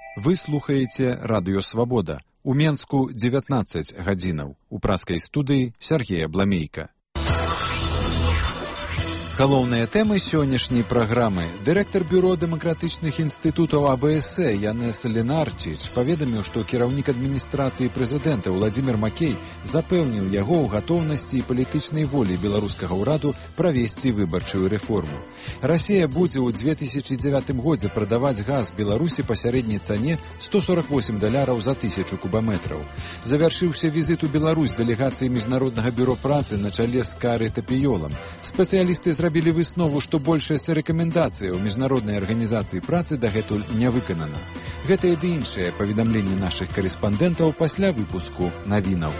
Вы слухаеце радыё «Свабода». У Менску 19 гадзінаў. У праскай студыі Сергея Бламейка. Галоўныя тэмы сённяшняй праграмы. Дырэктар бюро дэмакратычных інстытутаў АБС Янес Ленарчич паведаміў, што кіраўнік адміністрацыі прэзідэнта Владзімір Макей запэўніў яго ў гатоўнасці і палітычнай волі беларускага ўраду правесці выбарчую рэформу. Расія будзе ў 2009 годзе прадаваць газ Беларусі па сярэдняй цане $148 за 1000 кубаметраў. Завяршыўся візіт у Беларусь дэлегацыі Міжнароднага бюро працы на чале з Кары Тапіёлам. Спецыялісты зрабілі выснову, што большасць рэкамендацыяў Міжнароднай арганізацыі працы дагэтуль не выканана. Гэтыя ды іншыя паведамленні нашых карэспандэнтаў пасля выпуску навінаў.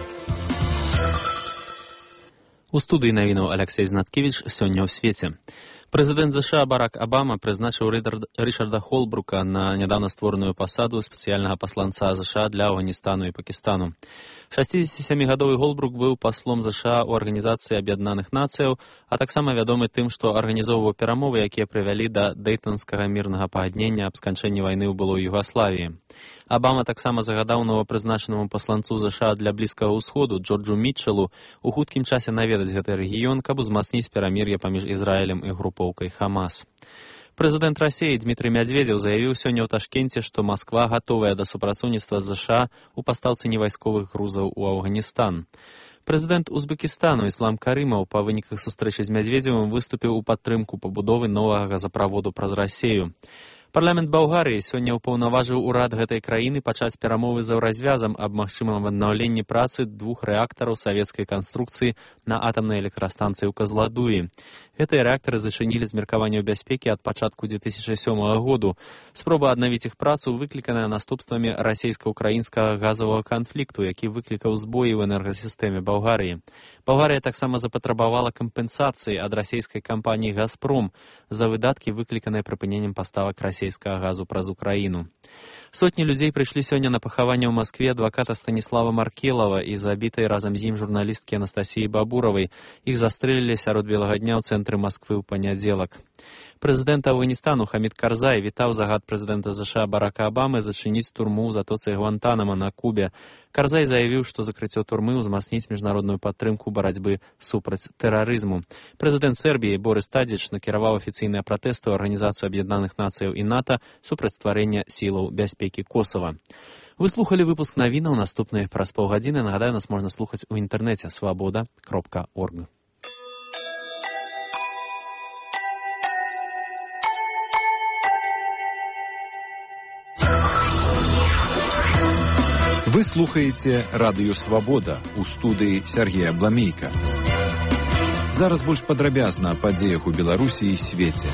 У студыі навінаў Алексей Знаткевіч сёння ў свеце. Прэзідэнт США Барак Абама прызначыў Рычарда Холбрука на нядаўна створаную пасаду спецыяльнага пасланца США для Афганістану і Пакістану. 67-гадовы Холбрук быў паслом США ў Арганізацыі Аб'яднаных Нацыяў, а таксама вядомы тым, што арганізоўваў перамовы, якія прывялі да дэйтанскага мірнага пагаднення аб сканчэнні вайны ў былой Югаславіі. Абама таксама загадаў новапрызначанаму пасланцу США для Блізкага ўсходу Джорджу Мітчелу у хуткім часе наведаць гэты рэгіён, каб узмацніць перамір'е паміж Ізраілем і групоўкай Хамас. Прэзідэнт Расіі Дмітрый Мядзведзеў заявіў сёння ў Ташкенце, што Масква гатовая да супрацоўніцтва з США у пастаўцы невайсковых грузаў у Афганістан. Прэзідэнт Узбекістану Іслам Карымаў па выніках сустрэчы з Мядзведзевым выступіў у падтрымку пабудовы новага газаправоду праз Расію. Парламент Балгарыі сёння ўпаўнаважыў урад гэтай краіны пачаць перамовы з Еўразвязам аб магчымым аднаўленні працы 2 рэактараў савецкай канструкцыі на атамнай электрастанцыі ў Казладуі. Гэтыя рэактары зачынілі з меркаванняў бяспекі ад пачатку 2007 году. Спроба аднавіць іх працу выкліканая наступствамі расійска-ўкраінскага газавага канфлікту, які выклікаў збоі ў энергасістэме Балгарыі. Балгарыя таксама запатрабавала кампенсацыі ад расійскай кампаніі «Газпром» за выдаткі, выкліканыя прыпыненнем паставак расійскага газу праз Украіну. Сотні людзей прыйшлі сёння на пахаванне ў Маскве адваката Станіслава Маркелава і забітай разам з ім журналісткі Анастасіі Бабуравай. Іх застрэлілі сярод белага дня ў цэнтры Масквы ў панядзелак. Прэзідэнт Афганістану Хамід Карзай вітаў загад прэзідэнта США Барака Абамы зачыніць турму ў затоцы Гвантанама на Кубе. Карзай заявіў, што закрыццё турмы ўзмацніць міжнародную падтрымку барацьбы супраць тэрарызму. Прэзідэнт Сербіі Борис Тадзіч накіраваў афіцыйныя пратэсты ў Арганізацыю Аб'яднаных Нацыяў і НАТО супраць стварэння сілаў бяспекі Косава. Вы слухалі выпуск навінаў, наступныя праз паўгадзіны. Нагадаю, нас можна слухаць у інтэрнэце свабода.орг. Вы слухаеце радыё «Свабода» у студыі Сергея Бламейка. Зараз больш падрабязна аб падзеях у Беларусі і свеце.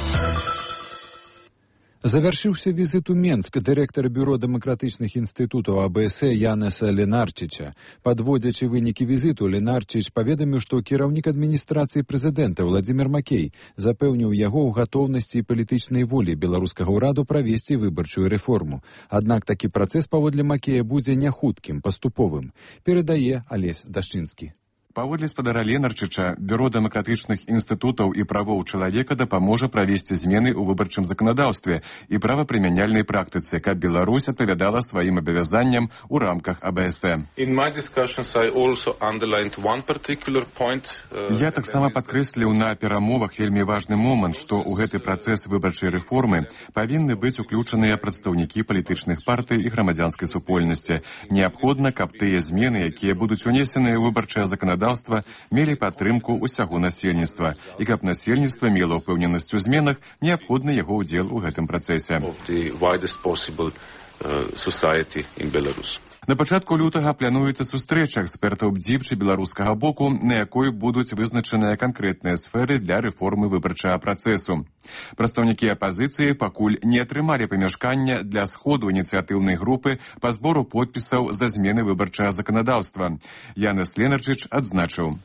Завяршыўся візіт у Менск дырэктара бюро дэмакратычных інстытутаў АБС Янеса Ленарчича. Падводзячы вынікі візіту, Ленарчич паведаміў, што кіраўнік адміністрацыі прэзідэнта Владзімір Макей запэўніў яго ў гатоўнасці і палітычнай волі беларускага ўраду правесці выбарчую рэформу. Аднак такі працэс паводле Макея будзе няхуткім, паступовым, перадае Алесь Дашчынскі. Паводле спадара Ленарчыча, бюро дэмакратычных інстытутаў і правоў чалавека дапаможа правесці змены ў выбарчым заканадаўстве і правапрымяняльнай практыцы, каб Беларусь адпавядала сваім абавязанням у рамках АБС. Я таксама падкрэсліў на перамовах вельмі важны момант, што ў гэты працэс выбарчай рэформы павінны быць уключаныя прадстаўнікі палітычных партый і грамадзянскай супольнасці. Неабходна, каб тыя змены, якія будуць унесеныя ў выбарчае заканадаўства, мелі падтрымку ўсяго насельніцтва, і каб насельніцтва мела ўпэўненасць у зменах, неабходны яго ўдзел у гэтым працэсе. На пачатку лютага плануецца сустрэча экспертаў БДЗІП беларускага боку, на якой будуць вызначаныя канкрэтныя сферы для рэформы выбарчага працэсу. Прадстаўнікі апазіцыі пакуль не атрымалі памяшкання для сходу ініцыятыўнай групы па збору подпісаў за змены выбарчага заканадаўства. Янес Ленарчич адзначыў: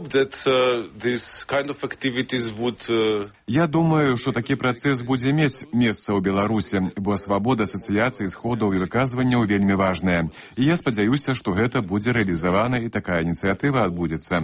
Я думаю, што такі працэс будзе мець месца ў Беларусі, бо свабода асацыяцыі сходаў і выказванняў вельмі важная. І я спадзяюся, што гэта будзе рэалізавана і такая ініцыятыва адбудзецца.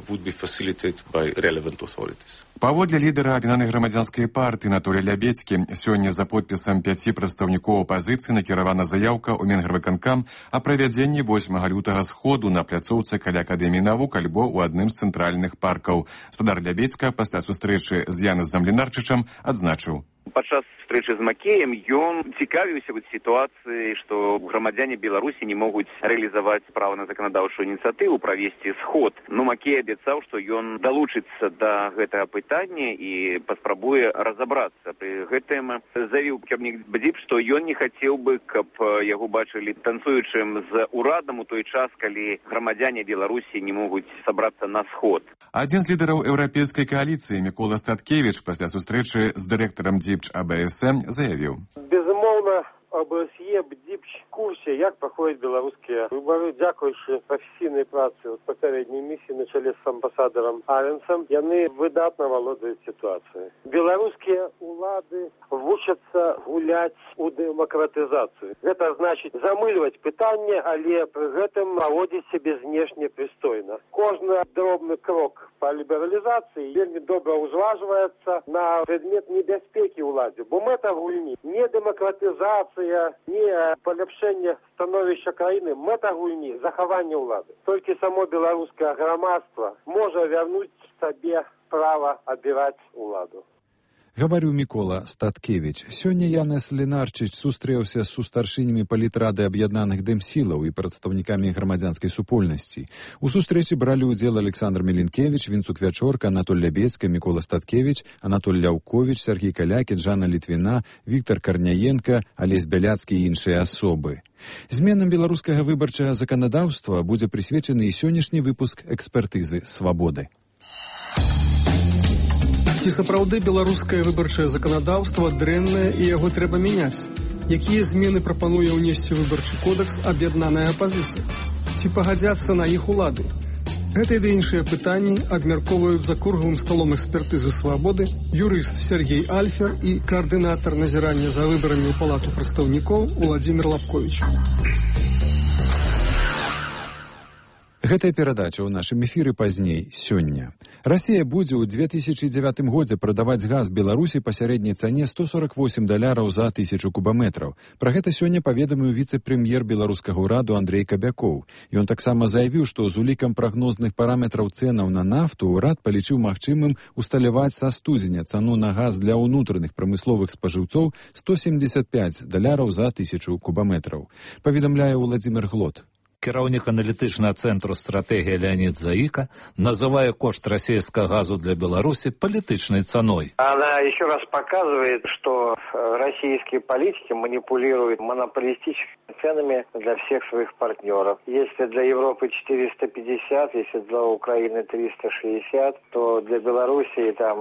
Паводле лідара аб'яднанай грамадзянскай партыі Анатолія Лябедзькі, сёння за подпісам 5 прадстаўнікоў апазіцыі накіравана заяўка ў Менгарвыканкам о правядзенні 8 лютага сходу на пляцоўцы каля Акадэміі навук альбо ў адным з цэнтральных паркаў. Спадар Лябедзька пасля сустрэчы з Янасам Ленарчычам адзначыў. Падчас сустрэчы з Макеем ён цікавіўся сітуацыяй, што грамадзяне Беларусі не могуць рэалізаваць права на заканадаўчую ініцыятыву правесці сход. Но Макей абяцаў, што ён далучыцца да гэтага пытання і паспрабуе разабрацца. Пры гэтым заявіў кіраўнік БДИП, што ён не хацеў бы, каб яго бачылі танцуючым з урадам у той час, калі грамадзяне Беларусі не могуць сабрацца на сход. Адзін з лідараў еўрапейскай кааліцыі Мікола Статкевіч пасля сустрэчы з дырэктарам ДЗІПЧ АБС заявіў. Безумоўна, АБСЕ, БДИПЧ в курсе, як проходят белорусские выборы. Дякуючи професійній праці попередньої місії на чолі з амбасадором Аренсом, яны выдатно володують ситуацією. Білоруські улады вучаться гуляць у демократизацію. Гэта значить замыльваць пытанне, але при гэтым наводзіць себе знешне пристойно. Кожны дробны крок по лібералізації вельмі добра узважваецца на предмет небяспекі ўладзе. Бо мэта гульні не демократизація, не паляпшэнне становішча краіны, мэта гульні захаванне ўлады. Толькі само беларускае грамадства можа вярнуць сабе права абіраць уладу. Гаварыў Мікола Статкевіч. Сёння Янас Ленарчыч сустрэўся з сустаршынямі палітрады аб'яднаных дэмсілаў і прадстаўнікамі грамадзянскай супольнасці. У сустрэчы бралі ўдзел Александр Меленкевич, Вінцук Вячорка, Анатоль Лябедзька, Мікола Статкевич, Анатоль Ляўкович, Сергій Калякін, Жанна Літвіна, Віктор Карняенка, Алесь Бяляцкі і іншыя асобы. Зменам беларускага выбарчага заканадаўства будзе прысвечаны і сённяшні выпуск экспертызы «Свабоды». Ці сапраўды беларускае выбарчае заканадаўства дрэннае і яго трэба мяняць? Якія змены прапануе ўнесці выбарчы кодекс аб'яднаная апазіцыя? Ці пагадзяцца на іх улады? Гэта і іншыя пытанні абмяркоўваюць за круглым сталом экспертызы «Свабоды» юрыст Сергей Альфер і каардынатар назірання за выбарамі ў палату прадстаўнікоў Уладзімір Лапковіч. Гэтая перадача ў нашым эфіры пазней сёння. Расія будзе ў 2009 годзе прадаваць газ Беларусі па сярэдняй цане $148 за 1000 кубаметраў. Пра гэта сёння паведаміў віцэ-прэм'ер беларускага ўраду Андрэй Кабякоў. Ён таксама заявіў, што з улікам прагнозных параметраў цэнаў на нафту ўрад палічыў магчымым усталяваць са студзеня цану на газ для ўнутраных прамысловых спажыўцоў $175 за 1000 кубаметраў. Паведамляе Уладзімір Глот. Кіраўнік аналітычнага цэнтру «Стратегія» Леонид Заика называя кошт российского газу для Беларуси политичной ценой. Она еще раз показывает, что российские политики манипулируют монополистическими ценами для всех своих партнеров. Если для Европы 450, если для Украины 360, то для Белоруссии там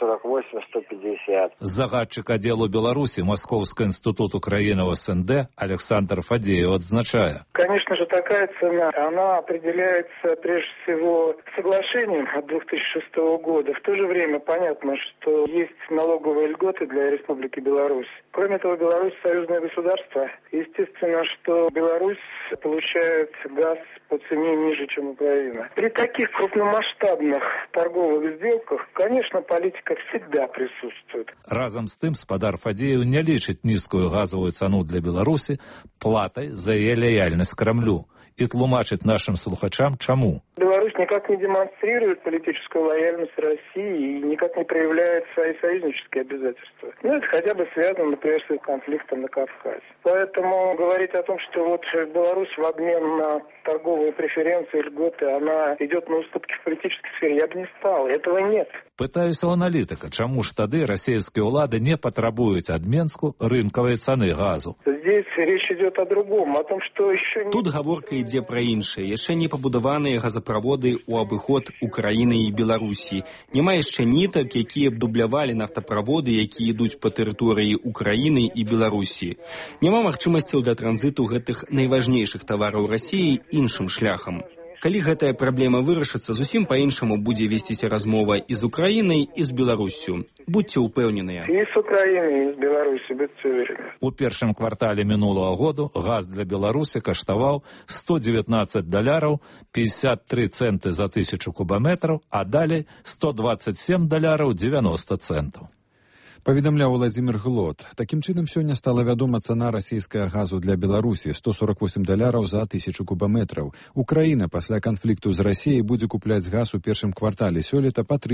148-150. Загадчик отделу Беларуси Московский институт Украины в СНД Александр Фадеев отзначая. Конечно же, такая цена, она определяется прежде всего соглашением от 2006 года. В то же время понятно, что есть налоговые льготы для Республики Беларусь. Кроме того, Беларусь союзное государство. Естественно, что Беларусь получает газ по цене ниже, чем Украина. При таких крупномасштабных торговых сделках, конечно, политика всегда присутствует. Разом з тим, спадар Фадеев не лічить низкую газовую цену для Беларуси платой за ее лояльность Кремлю. И тлумачит нашим слухачам, чему. Беларусь никак не демонстрирует политическую лояльность России и никак не проявляет свои союзнические обязательства. Ну, это хотя бы связано, например, с конфликтом на Кавказе. Поэтому говорить о том, что вот Беларусь в обмен на торговые преференции, льготы, она идет на уступки в политической сфере, я бы не стал. Этого нет. Пытаюсь у аналитика, чему ж тады российские улады не потребуют от Менску рынковой цены газу. Здесь речь идет о другом, о том, что еще не... Тут гаворка ідзе пра іншае. Яшчэ не пабудаваныя газаправоды ў абыход Украіны і Беларусі. Няма яшчэ нітак, якія б дублявалі нафтаправоды, якія ідуць па тэрыторыі Украіны і Беларусі. Няма магчымасцяў для транзіту гэтых найважнейшых тавараў Расіі іншым шляхам. Калі гэтая праблема вырашыцца, зусім па-іншаму будзе весціся размова і з Украінай, і з Беларуссю. Будьце ўпэўненыя. І з Украінай, і з Беларусі, будьце уверены. У першым квартале мінулого году газ для Беларусі каштаваў $119, 53 центы за 1000 кубометраў, а далей $127, 90 центаў. Паведамляў Владзімір Глот. Такім чынам, сёння стала вядома цана расійскага газу для Беларусі – $148 за 1000 кубометраў. Украіна пасля канфлікту з Расіяй будзе купляць газ у першым квартале сёлета па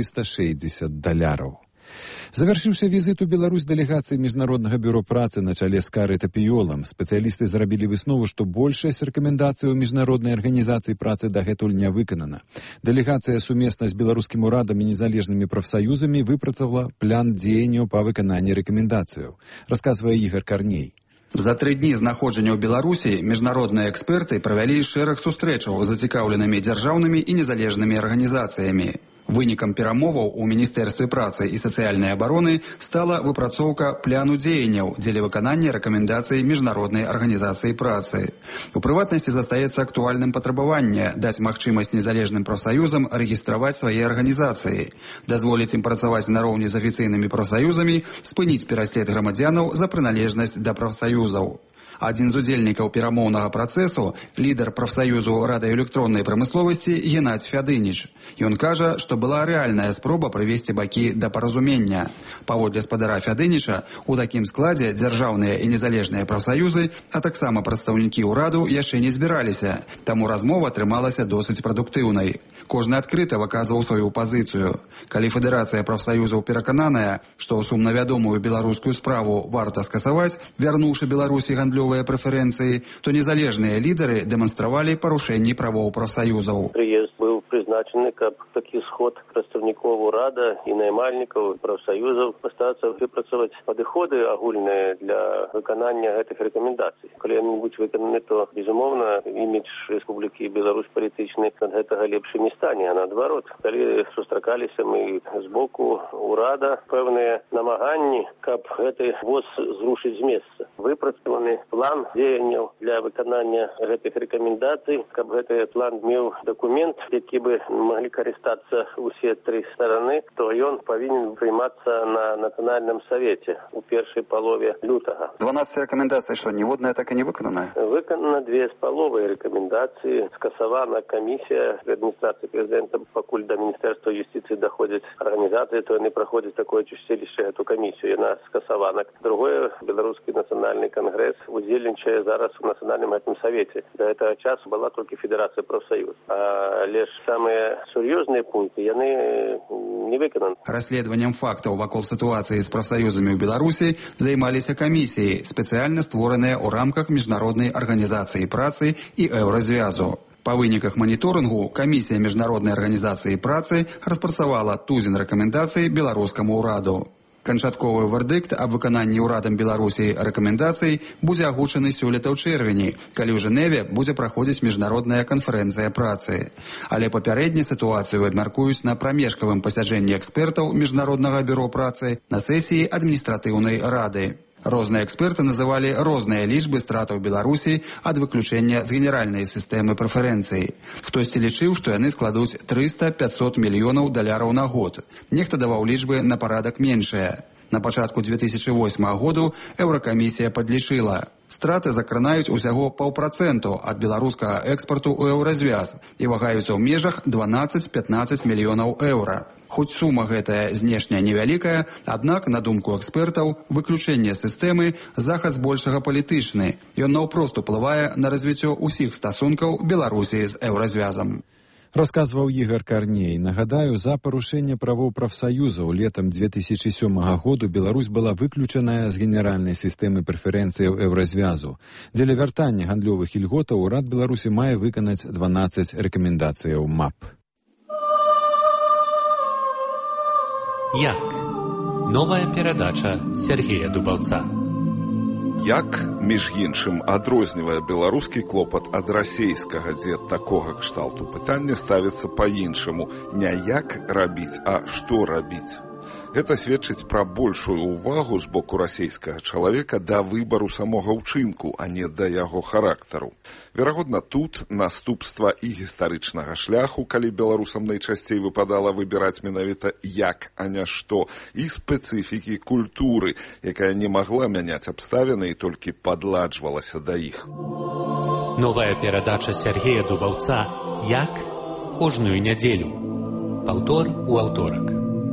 $360. Завяршыўся візіт у Беларусь дэлегацыі Міжнароднага бюро працы на чале з Карай Тапіёлам. Спецыялісты зрабілі выснову, што большасць рэкамендацый у Міжнароднай арганізацыі працы дагэтуль не выканана. Дэлегацыя сумесна з беларускім урадам і незалежнымі прафсаюзамі выпрацавала план дзеянняў па выкананні рэкамендацыяў. Расказвае Ігор Карней. За 3 дні знаходжання ў Беларусі міжнародныя эксперты правялі шэраг сустрэчаў з зацікаўленымі дзяржаўнымі і незалежнымі арганізацыямі. Вынікам перамоваў у Міністэрстве працы і сацыяльнай абароны стала выпрацоўка пляну дзеянняў дзеля выканання рэкамендацый Міжнароднай арганізацыі працы. У прыватнасці застаецца актуальным патрабаванне даць магчымасць незалежным прафсаюзам рэгістраваць свае арганізацыі, дазволіць ім працаваць нароўні з афіцыйнымі прафсаюзамі, спыніць пераслед грамадзянаў за прыналежнасць да прафсаюзаў. Адзін з удзельнікаў перамоўнага працэсу, лідар прафсаюзу радыёэлектроннай прамысловасці Геннадзь Фядыніч. Ён кажа, што была рэальная спроба прывесці бакі да паразумення. Паводле спадара Фядыніча, у такім складзе дзяржаўныя і незалежныя прафсаюзы, а таксама прадстаўнікі ўраду яшчэ не збіраліся, таму размова атрымалася досыць прадуктыўнай. Кожны адкрыта выказваў сваю пазіцыю. Калі Федэрацыя прафсаюзаў перакананая, што сумнавядомую беларускую справу варта скасаваць, вярнуўшы Беларусі гандлёвыя прэферэнцыі, то незалежныя лідары дэманстравалі парушэнні правоў прафсаюзаў. Прыезд быў прызначаны, каб такі сход прадстаўнікоў урада і наймальнікаў прафсаюзаў пастарацца выпрацаваць падыходы агульныя для выканання гэтых рэкамендацый. Калі яны будуць выкананы, то, безумоўна, імідж Рэспублікі Беларусь палітычны ад гэтага лепшы не стане, а наадварот. Калі сустракаліся мы з боку урада пэўныя намаганні, каб гэты воз зрушыць з месца. Выпрацаваны план дзеянняў для выканання гэтых рэкамендацый, каб гэты план меў дакумент, які бы маглі карыстацца усе 3 стараны, то ён павінен прыймацца на Нацыянальным савеце у першай палове лютага. 12 рэкамендацый, што ніводная так і не выканана? Выканана 2,5 рэкамендацыі. Скасавана камісія адміністрацыі прэзідэнта, пакуль да Міністэрства юстыцыі даходзяць арганізацыі, то яны праходзяць такое чысцілішча, эту камісію, яна скасавана. Другое, Беларускі нацыянальны кангрэс удзельнічае зараз у Нацыянальным гэтым савеце. Да гэтага часу была толькі Федэрацыя прафсаюз. Але ж самыя сур'ёзныя пункты, яны не выкананы. Расследаваннем фактаў вакол сітуацыі з прафсаюзамі ў Беларусі займаліся камісіі, спецыяльна створаныя ў рамках Міжнароднай арганізацыі працы і Еўразвязу. Па выніках маніторынгу камісія Міжнароднай арганізацыі працы распрацавала тузін рэкамендацый беларускаму ўраду. Канчатковы вердыкт аб выкананні ўрадам Беларусі рэкамендацый будзе агучаны сёлета ў чэрвені, калі ў Жэневе будзе праходзіць міжнародная канферэнцыя працы. Але папярэдне сітуацыю абмяркуюць на прамежкавым пасяджэнні экспертаў Міжнароднага бюро працы на сесіі адміністратыўнай рады. Розныя эксперты называлі розныя лічбы стратаў Беларусі ад выключэння з генеральнай сістэмы прэферэнцый. Хтосьці лічыў, што яны складуць $300-500 мільёнаў на год. Нехта даваў лічбы на парадак меншыя. На пачатку 2008 году Еўракамісія падлічыла. Страты закранаюць усяго 0,5% ад беларускага экспарту ў Еўразвяз і вагаюцца ў межах 12-15 мільёнаў еўра. Хоць сума гэтая знешняя невялікая, аднак, на думку экспертаў, выключэнне сістэмы захад збольшага палітычны. Ён наўпрост уплывае на развіццё ўсіх стасункаў Беларусі з Еўразвязам. Расказваў Ігор Карней. Нагадаю, за парушэнне правоў прафсаюзаў летам 2007 году Беларусь была выключаная з генеральнай сістэмы прэферэнцыяў Еўразвязу. Дзеля вяртання гандлёвых ільготаў урад Беларусі мае выканаць 12 рэкамендацыяў МАП. Як? Новая перадача Сергея Дубаўца. Як, між іншым, адрознівае беларускі клопат ад расейскага, дзе такога кшталту пытання ставіцца па-іншаму. Не як рабіць, а што рабіць. Гэта сведчыць пра большую ўвагу з боку расійскага чалавека да выбару самога ўчынку, а не да яго характару. Верагодна, тут наступства і гістарычнага шляху, калі беларусам найчасцей выпадала выбіраць менавіта як, а не што, і спецыфікі культуры, якая не магла мяняць абставіны і толькі падладжвалася да іх. Новая перадача Сергея Дубаўца «Як?» кожную нядзелю. Паўтор у аўторак.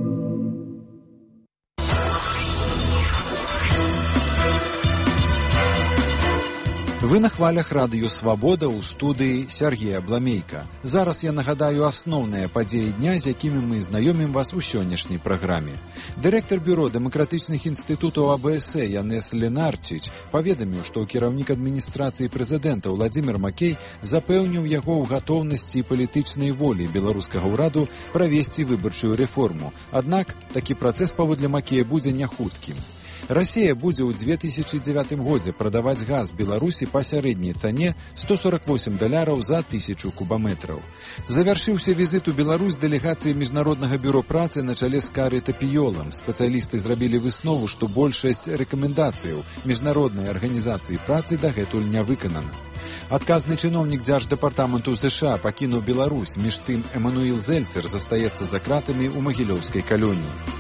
Вы на хвалях радыё «Свабода» ў студыі Сергея Бламейка. Зараз я нагадаю асноўныя падзеі дня, з якімі мы знаёмім вас у сённяшняй праграме. Дырэктар бюро дэмакратычных інстытутаў АБС Янес Ленарчич паведаміў, што кіраўнік адміністрацыі прэзідэнта Уладзімір Макей запэўніў яго ў гатоўнасці і палітычнай волі беларускага ўраду правесці выбарчую рэформу. Аднак такі працэс паводле Макея будзе няхуткім. Расія будзе ў 2009 годзе прадаваць газ Беларусі па сярэдняй цане $148 за 1000 кубаметраў. Завяршыўся візіт у Беларусь дэлегацыі Міжнароднага бюро працы на чале з Кары Тапіёлам. Спецыялісты зрабілі выснову, што большасць рэкамендацыяў Міжнароднай арганізацыі працы дагэтуль не выканана. Адказны чыноўнік дзярждэпартаменту США пакінуў Беларусь, між тым Эмануіл Зельцер застаецца за кратамі ў магілёўскай калоніі.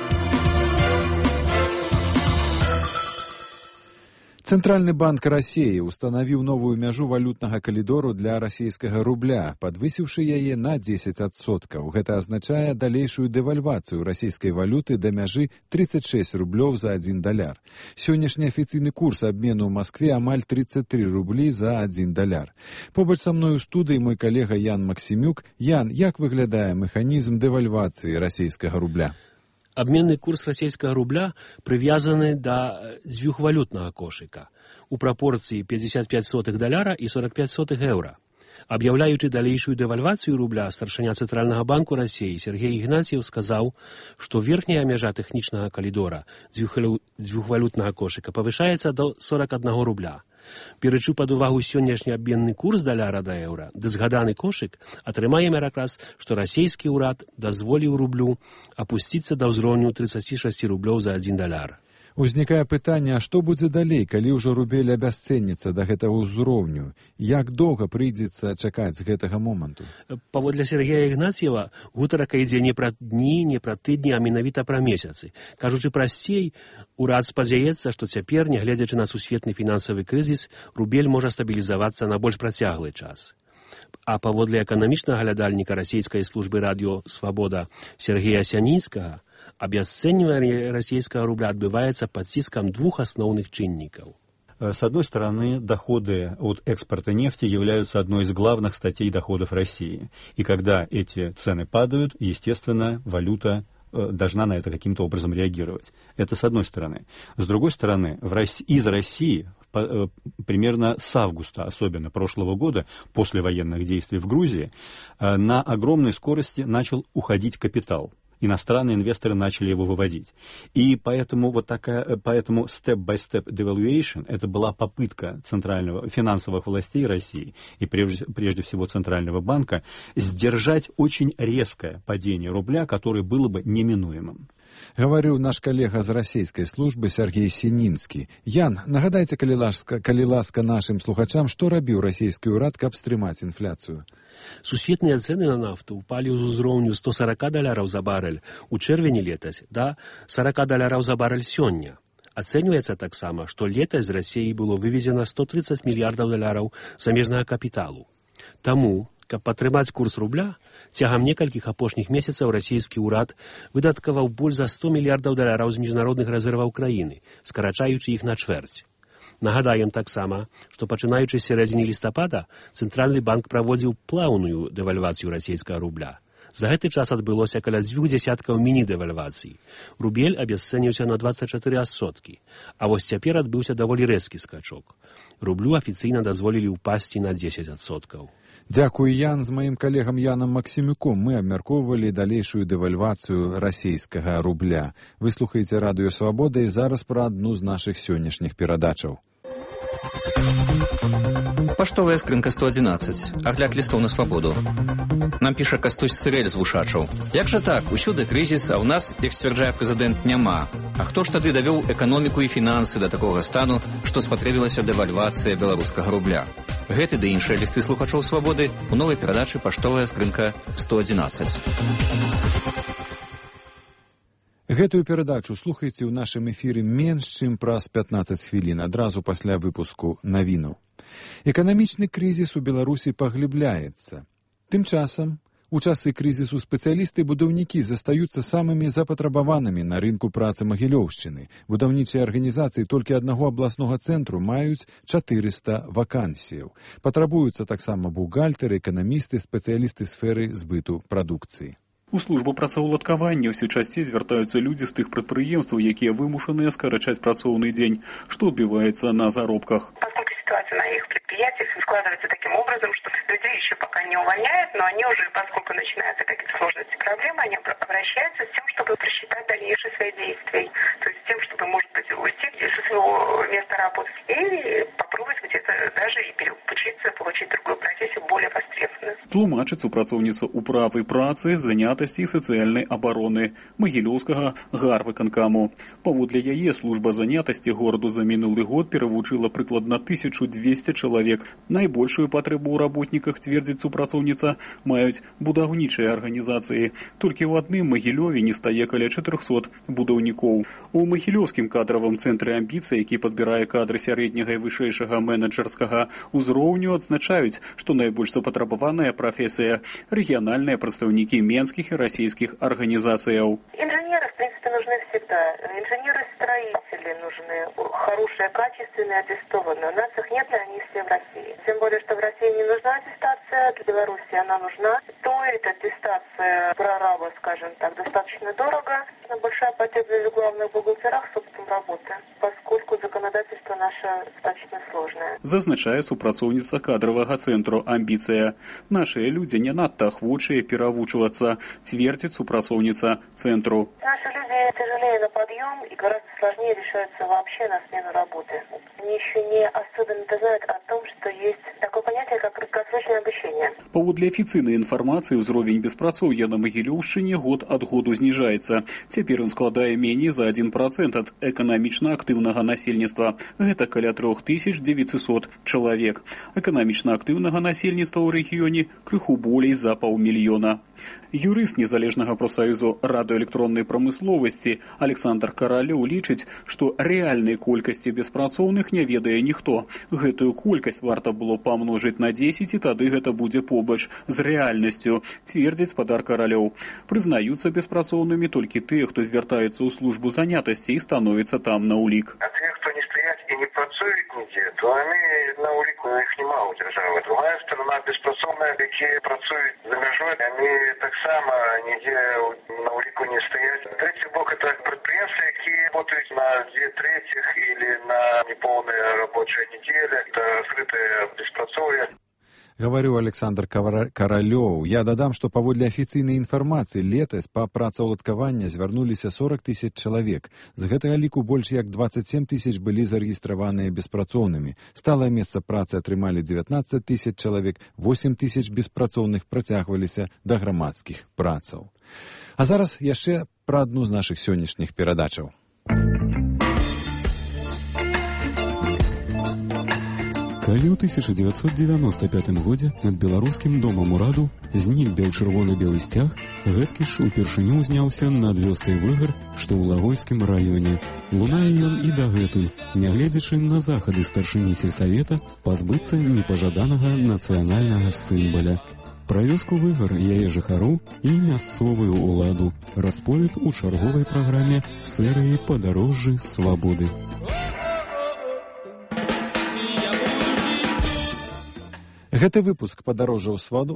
Цэнтральны банк Расіі устанавіў новую мяжу валютнага калідору для расійскага рубля, падвысіўшы яе на 10%. Гэта азначае далейшую дэвальвацыю расійскай валюты да мяжы 36 рублёў за $1. Сённяшні афіцыйны курс абмену ў Маскве амаль 33 рублі за $1. Побач са мной у студыі мой калега Ян Максімюк. Ян, як выглядае механізм дэвальвацыі расійскага рубля? Обменный курс российского рубля привязаны до дзвюхвалютного кошика у пропорции $0,55 и €0,45. Объявляючи далейшую девальвацию рубля, старшыня Центрального банку России Сергей Игнатьев сказал, что верхняя межа техничного коридора дзвюхвалютного кошика повышается до 41 рубля. Беручы пад увагу сённяшні абменны курс даляра да еўра, ды згаданы кошык, атрымаем якраз, што расійскі ўрад дазволіў рублю апусціцца да ўзроўню 36 рублёў за $1. Узнікае пытанне, а што будзе далей, калі ўжо рубель абясцэнніцца да гэтага ўзроўню? Як доўга прыйдзецца чакаць з гэтага моманту? Паводле Сергея Ігнацьева, гутарка ідзе не пра дні, не пра тыдні, а менавіта пра месяцы. Кажучы прасцей, урад спадзяецца, што цяпер, нягледзячы на сусветны фінансавы крызіс, рубель можа стабілізавацца на больш працяглы час. А паводле эканамічнага глядальніка расійскай службы радыё «Свабода» Сергея Сянінскага, обесценивание российского рубля отбывается под тиском двух основных чинников. С одной стороны, доходы от экспорта нефти являются одной из главных статей доходов России. И когда эти цены падают, естественно, валюта должна на это каким-то образом реагировать. Это с одной стороны. С другой стороны, из России примерно с августа, особенно прошлого года, после военных действий в Грузии, на огромной скорости начал уходить капитал. Иностранные инвесторы начали его выводить. И поэтому поэтому step-by-step devaluation это была попытка финансовых властей России и прежде всего Центрального банка сдержать очень резкое падение рубля, которое было бы неминуемым. Гаварыў наш калега з расійскай службы Сергей Сінінскі. Ян, нагадайце, калі ласка нашым слухачам, што рабіў расійскі ўрад, каб стрымаць інфляцыю? Сусветныя цэны на нафту упалі з узроўню $140 за барэль у чэрвені летась да $40 за барэль сёння. Ацэньваецца таксама, што летась з Расіі было вывезена $130 мільярдаў замежнага капіталу. Таму, каб падтрымаць курс рубля, цягам некалькіх апошніх месяцаў расійскі ўрад выдаткаваў больш за $100 мільярдаў з міжнародных рэзерваў краіны, скарачаючы іх на чвэрць. Нагадаем таксама, што пачынаючы з сярэдзіны лістапада Цэнтральны банк праводзіў плаўную дэвальвацыю расійскага рубля. За гэты час адбылося каля 20 міні-дэвальвацый. Рубель абясцэніўся на 24%, а вось цяпер адбыўся даволі рэзкі скачок. Рублю афіцыйна дазволілі ўпасці на 10%. Дзякуй, Ян. З маім калегам Янам Максімюком мы абмяркоўвалі далейшую дэвальвацыю расійскага рубля. Вы слухаеце радыё «Свабода» і зараз пра адну з нашых сённяшніх перадачаў. Паштовая скрынка 111. Агляд лістоў на свабоду. Нам піша Кастусь Сырэль з Вушачаў. Як жа так? Усюды крызіс, а ў нас, як сцвярджае прэзідэнт, няма. А хто ж тады давёў эканоміку і фінансы да такога стану, што спатрэбілася дэвальвацыя беларускага рубля? Гэты ды іншыя лісты слухачоў свабоды у новай перадачы «Паштовая скрынка 111». Гэтую перадачу слухайце ў нашым эфіры менш чым праз 15 хвілін, адразу пасля выпуску навінаў. Эканамічны крызіс у Беларусі паглыбляецца. Тым часам, у часы крызісу спецыялісты-будаўнікі застаюцца самымі запатрабаванымі на рынку працы Магілёўшчыны. Будаўнічыя арганізацыі толькі аднаго абласнога цэнтру маюць 400 вакансіяў. Патрабуюцца таксама бухгалтары, эканамісты, спецыялісты сферы збыту прадукцыі. У службу працаўладкавання ўсё часцей звяртаюцца людзі з тых прадпрыемстваў, якія вымушаныя скарачаць працоўны дзень, што адбіваецца на заробках. Ситуация на их предприятиях складывается таким образом, что людей еще пока не увольняют, но они уже, поскольку начинаются какие-то сложности, проблемы, они обращаются с тем, чтобы просчитать дальнейшие свои действия. То есть с тем, чтобы, может быть, уйти со своего места работы и попробовать где-то даже и переучиться, получить другую профессию, более востребованную. Тлумачыць супрацоўніца управы працы, занятасці і сацыяльнай абароны Магілёўскага гарвыканкаму. Паводле яе служба занятасці гораду за мінулы год перавучыла прыкладна 1200 чалавек. Найбольшую патрэбу ў работніках, цвердзіць супрацоўніца, маюць будаўнічыя арганізацыі. Толькі ў адным Магілёве не стае каля 400 будаўнікоў. У Магілёўскім кадравым цэнтры амбіцый, які падбірае кадры сярэдняга і вышэйшага менеджерскага ўзроўню, адзначаюць, што найбольш запатрабаваная прафесія – рэгіянальныя прадстаўнікі менскіх і расійскіх арганізацыяў. Инженеры, в принципе, нужны всегда. Инженеры-строители нужны, хорошие, качественные, аттестованные. У нас их нет, они все в России. Тем более, что в России не нужна аттестация, для Беларуси она нужна. Стоит аттестация прораба, скажем так, достаточно дорого. Большая потребность в главных бухгалтерах с опытом работы, поскольку законодательство наше достаточно сложное. Зазначае супрацоўніца кадравага цэнтру «Амбіцыя». Нашыя людзі не надта ахвочыя перавучвацца, цвердзіць супрацоўніца цэнтру. Наши люди тяжелее на подъем и гораздо сложнее решаются вообще на смену работы. Они еще не особенно знают о том, что есть такое понятие, как краткосрочное обучение. Паводле афіцыйнай інфармацыі, ўзровень беспрацоўя на Магілёўшчыне год ад году зніжаецца. Цяпер ён складае меней за 1% ад эканамічна актыўнага насельніцтва. Гэта каля 3900 чалавек. Эканамічна актыўнага насельніцтва ў рэгіёне крыху болей за 500 000. Юрыст незалежнага прафсаюзу радыёэлектроннай прамысловасці Александр Каралёў лічыць, што рэальнай колькасці беспрацоўных не ведае ніхто. Гэтую колькасць варта было памножыць на 10, і тады гэта будзе побач з рэальнасцю, цвердзіць спадар Каралёў. Прызнаюцца беспрацоўнымі толькі тыя, хто звяртаецца ў службу занятасці і становіцца там на ўлік. А тыя, хто не стаяць і не працуюць нідзе, то яны на ўліку іх нема ў дзяржавы. Другая сторона беспрацоўная, якія працуюць за мяжой, яны таксама нідзе на ўліку не стаяць. Трэці бок – это прадпрыемствы, якія работаюць на 2/3 или на неполная рабочая неделя. Это скрытое беспрацоўе. Гаварыў Александр Каралёў. Я дадам, што паводле афіцыйнай інфармацыі летась па працаўладкавання звярнуліся 40 000 чалавек. З гэтага ліку больш як 27 000 былі зарэгістраваныя беспрацоўнымі. Сталае месца працы атрымалі 19 000 чалавек, 8 000 беспрацоўных працягваліся да грамадскіх працаў. А зараз яшчэ пра адну з нашых сённяшніх перадачаў. Калі ў 1995 годзе над беларускім домам ураду знік бел-чырвона-белы сцяг, гэткі ж упершыню ўзняўся над вёскай Выгар, што ў Лагойскім раёне. Лунае ён і дагэтуль, нягледзячы на захады старшыні сельсавета пазбыцца непажаданага нацыянальнага сімваля. Пра вёску Выгар, яе жыхароў і мясцовую ўладу расповед у чарговай праграме серыі «Падарожжы свабоды». Гэты выпуск падарожжаў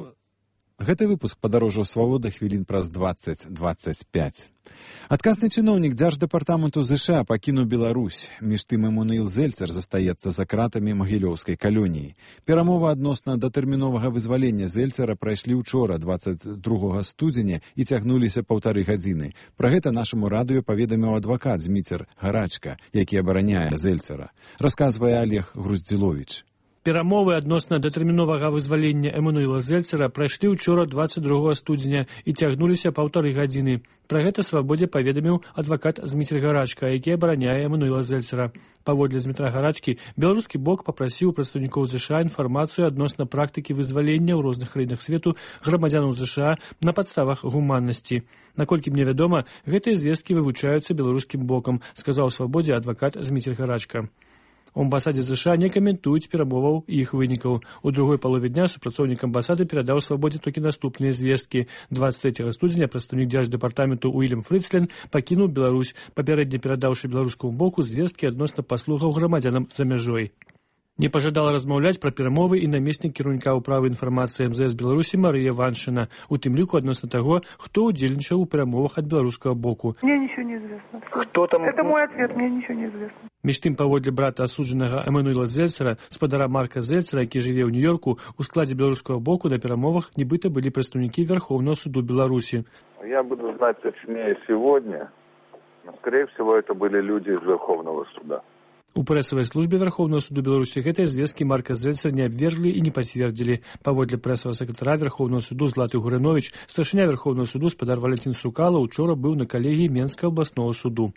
свабоды хвілін праз 20-25. Адказны чыноўнік Дзярждэпартаменту ЗША пакінуў Беларусь. Між тым Эммануэл Зельцер застаецца за кратамі Магілёўскай калоніі. Перамовы адносна датэрміновага вызвалення Зельцера прайшлі ўчора, 22 студзеня, і цягнуліся 1,5 гадзіны. Пра гэта нашаму радыё паведаміў адвакат Зміцер Гарачка, які абараняе Зельцера. Расказвае Олег Груздзіловіч. Перамовы адносна датэрміновага вызвалення Эммануэла Зельцера прайшлі ўчора 22 студзеня і цягнуліся 1,5 гадзіны. Пра гэта Свабодзе паведаміў адвакат Зміцер Гарачка, які абараняе Эммануэла Зельцера. Паводле Змітра Гарачкі, беларускі бок папрасіў прадстаўнікоў ЗША інфармацыю адносна практыкі вызвалення ў розных краінах свету грамадзянаў ЗША на падставах гуманнасці. Наколькі мне вядома, гэтыя звесткі вывучаюцца беларускім бокам, сказаў Свабодзе адвакат Зміцер Гарачка. У амбасадзе ЗША не каментуюць перамоваў і іх вынікаў. У другой палове дня супрацоўнік амбасады перадаў Свабодзе толькі наступныя звесткі. 23 студзеня прадстаўнік дзярждэпартаменту Уільям Фрыцлен пакінуў Беларусь, папярэдне перадаўшы беларускаму боку звесткі адносна паслугаў грамадзянам за мяжой. Не пажадала размаўляць пра перамовы і намеснік кіраўніка ўправы інфармацыі МЗС Беларусі Марыя Ваншина, у тым ліку адносна таго, хто ўдзельнічаў у перамовах ад беларускага боку. Мне ничего не известно. Кто там? Это мой ответ, мне ничего не известно. Між тым, паводле брата асуджанага Эммануэла Зельцера, спадара Марка Зельцера, які жыве ў Нью-Йорку, у складзе беларускага боку на перамовах нібыта былі прадстаўнікі Верховного суду Беларусі. Я буду знать точнее сегодня, но, скорее всего, это были люди из Верховного суда. У прэсавай службе Верховного суду Беларусі гэтыя звесткі Марка Зельцера не абверглі і не пацвердзілі. Паводле прэсавага сакратара Верховного суду Златы Гурынович, старшыня Верховного суду спадар Валентин Сукала учора быў на калегіі Менскага абласнога суду.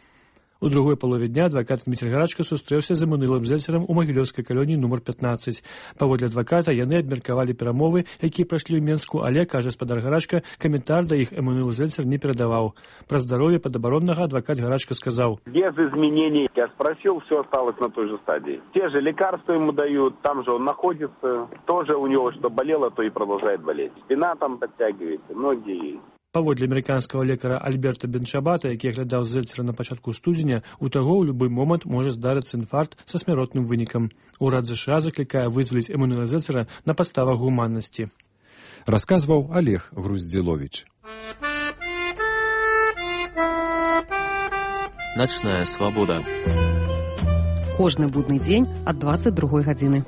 У другой палове дня адвакат Зміцер Гарачка сустрэўся з Эммануэлам Зельцерам у Магілёўскай калоніі нумар 15. Паводле адваката яны абмеркавалі перамовы, якія прайшлі ў Менску, але, кажа спадар Гарачка, каментар да іх Эммануэл Зельцер не перадаваў. Пра здароўе падабароннага адвакат Гарачка сказаў: без изменений. Я спросил, все осталось на той же стадии. Те же лекарства ему дают, там же он находится. Тоже у него что болело, то и продолжает болеть. Спина там подтягивается, ноги. Паводле амерыканскага лекара Альберта Бенчабата, які аглядаў Зельцера на пачатку студзеня, у таго ў любы момант можа здарыцца інфаркт са смяротным вынікам. Урад ЗША заклікае вызваліць Эммануэла Зельцера на падставах гуманнасці. Расказваў Олег Груздзіловіч. Начная свабода. Кожны будны дзень ад 22 гадзіны.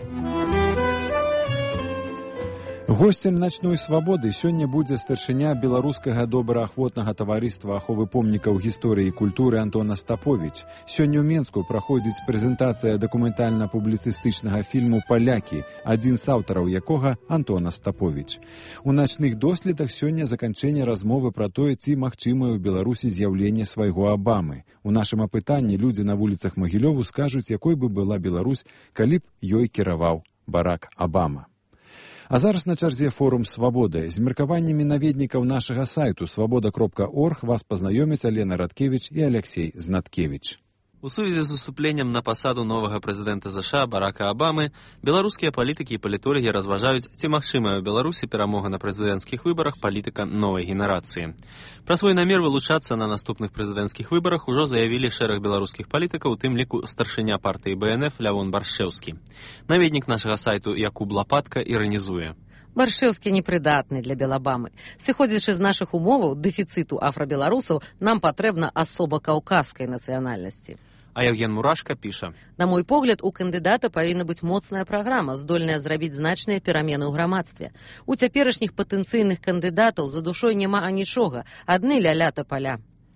Госцем начной свабоды сёння будзе старшыня беларускага добраахвотнага таварыства аховы помнікаў гісторыі і культуры Антон Остапович. Сёння ў Менску праходзіць прэзентацыя дакументальна-публіцыстычнага фільму «Палякі», адзін з аўтараў якога Антон Остапович. У начных доследах сёння заканчэнне размовы пра тое, ці магчымае ў Беларусі з'яўленне свайго Абамы. У нашым апытанні людзі на вуліцах Магілёву скажуць, якой бы была Беларусь, калі б ёй кіраваў Барак Абама. А зараз на чарзе форум «Свабода». З меркаваннямі наведнікаў нашага сайту свабода.орг вас пазнаёмяць Алена Радкевіч і Алексей Знаткевіч. У сувязі з уступленнем на пасаду новага прэзідэнта ЗША Барака Абамы беларускія палітыкі і палітолагі разважаюць, ці магчымая ў Беларусі перамога на прэзідэнцкіх выбарах палітыка новай генерацыі. Пра свой намер вылучацца на наступных прэзідэнцкіх выбарах ужо заявілі шэраг беларускіх палітыкаў, у тым ліку старшыня партыі БНФ Лявон Баршчэўскі. Наведнік нашага сайту Якуб Лапатка іранізуе. Баршчэўскі непрыдатны для Белабамы. Сыходзячы з нашых умоваў дэфіцыту афрабеларусаў, нам патрэбна асоба каўказскай нацыянальнасці. А Евген Мурашка піша: на мой погляд, у кандыдата павінна быць моцная праграма, здольная зрабіць значныя перамены ў грамадстве. У цяперашніх патэнцыйных кандыдатаў за душой няма анічога, адны ля-ля паля.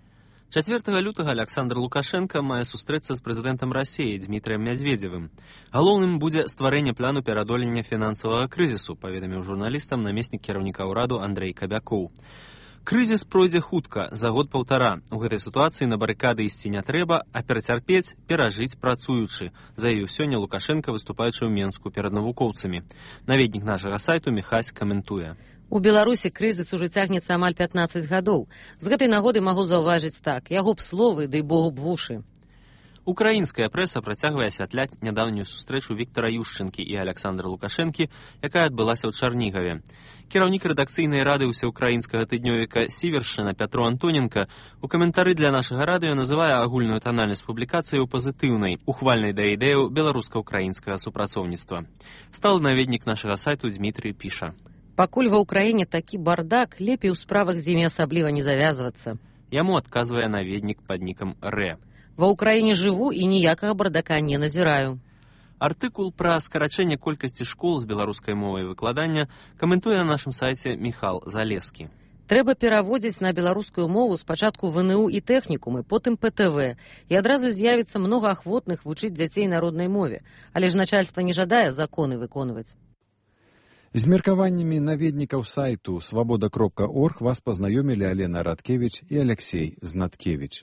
4 лютага Александр Лукашенко мае сустрэцца з прэзідэнтам Расіі Дмітрыем Мядзведзевым. Галоўным будзе стварэнне плану пераадолення фінансавага крызісу, паведаміў журналістам намеснік кіраўніка ўраду Андрэй Кабякоў. Крызіс пройдзе хутка, за год-паўтара. У гэтай сітуацыі на барыкады ісці не трэба, а перацярпець, перажыць працуючы, заявіў сёння Лукашенко, выступаючы ў Менску перад навукоўцамі. Наведнік нашага сайту Міхась каментуе. У Беларусі крызіс ужо цягнецца амаль 15 гадоў. З гэтай нагоды магу заўважыць так: яго б словы, дай богу б вушы. Украінская прэса працягвае асвятляць нядаўнюю сустрэчу Віктара Юшчэнкі і Александра Лукашэнкі, якая адбылася ў Чарнігаве. Кіраўнік рэдакцыйнай рады ўсеўкраінскага тыднёвіка «Сівершчына» Пятро Антоненка у каментары для нашага радыё называе агульную танальнасць публікацыі пазітыўнай, ухвальнай да ідэяў беларуска-украінскага супрацоўніцтва. Сталы наведнік нашага сайту Дмітрый піша: пакуль ва ўкраіне такі бардак, лепей у справах з імі асабліва не завязвацца. Яму адказвае наведнік пад нікам Рэ. Ва ўкраіне жыву і ніякага бардака не назіраю. Артыкул пра скарачэнне колькасці школ з беларускай мовай выкладання каментуе на нашым сайце Міхал Залескі. Трэба пераводзіць на беларускую мову спачатку ВНУ і тэхнікумы, потым ПТВ, і адразу з'явіцца многа ахвотных вучыць дзяцей народнай мове, але ж начальства не жадае законы выконваць. З меркаваннямі наведнікаў сайту свабода.орг вас пазнаёмілі Алена Радкевіч і Алексей Знаткевіч.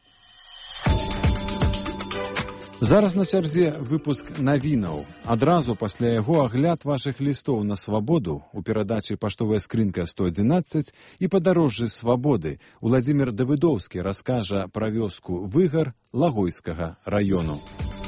Зараз на чарзе выпуск навінаў. Адразу пасля яго агляд вашых лістоў на свабоду у перадачы «Паштовая скрынка 111» і «Падарожжы свабоды» Уладзімір Давыдоўскі раскажа пра вёску Выгар Лагойскага раёну.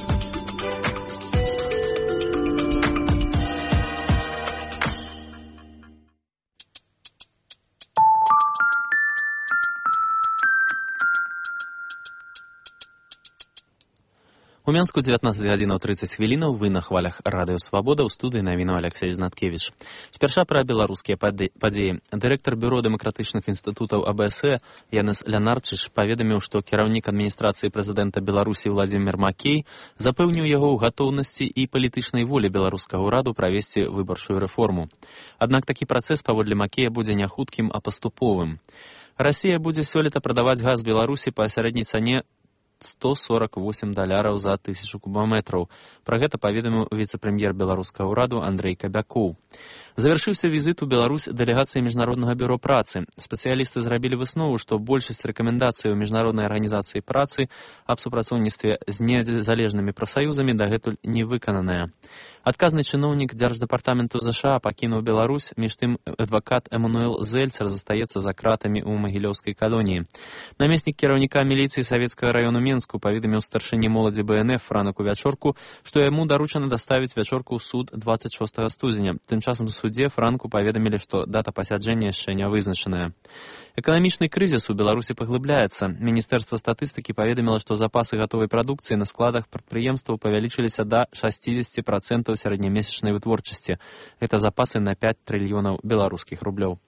У Менску 19 гадзінаў 30 хвілінаў, вы на хвалях радыё «Свабода», ў студыі навіну Алексей Знаткевіч. Спярша пра беларускія падзеі. Дырэктар бюро дэмакратычных інстытутаў АБС Янес Лянарчыч паведаміў, што кіраўнік адміністрацыі прэзідэнта Беларусі Владзімір Макей запэўніў яго ў гатоўнасці і палітычнай волі беларускага ўраду правесці выбарчую рэформу. Аднак такі працэс паводле Макея будзе не хуткім, а паступовым. Расія будзе сёлета прадаваць газ Беларусі па сярэдняй цане $148 за 1000 кубометраў. Пра гэта паведаміў віцэ-прэм'ер беларускага ўраду Андрэй Кабякоў. Завяршыўся візіт у Беларусь дэлегацыі Міжнароднага бюро працы. Спецыялісты зрабілі выснову, што большасць рэкамендацыяў Міжнароднай арганізацыі працы аб супрацоўніцтве з незалежнымі прафсаюзамі дагэтуль не выкананая. Адказны чыноўнік Дзярждэпартаменту ЗША пакінуў Беларусь, між тым адвакат Эмануэл Зельцер застаецца за кратамі ў магілёўскай калоніі. Намеснік кіраўніка міліцыі савецкага раёну Менску паведаміў старшыні моладзі БНФ Франаку Вячорку, што яму даручана даставіць Вячорку ў суд 26 студзеня. Тым часам у судзе Франку паведамілі, што дата пасяджэння яшчэ не вызначаная. Эканамічны крызіс у Беларусі паглыбляецца. Міністэрства статыстыкі паведаміла, што запасы гатовай прадукцыі на складах прадпрыемстваў павялічыліся да 60% сярэднямесячнай вытворчасці. Гэта запасы на 5 трыльёнаў беларускіх рублёў.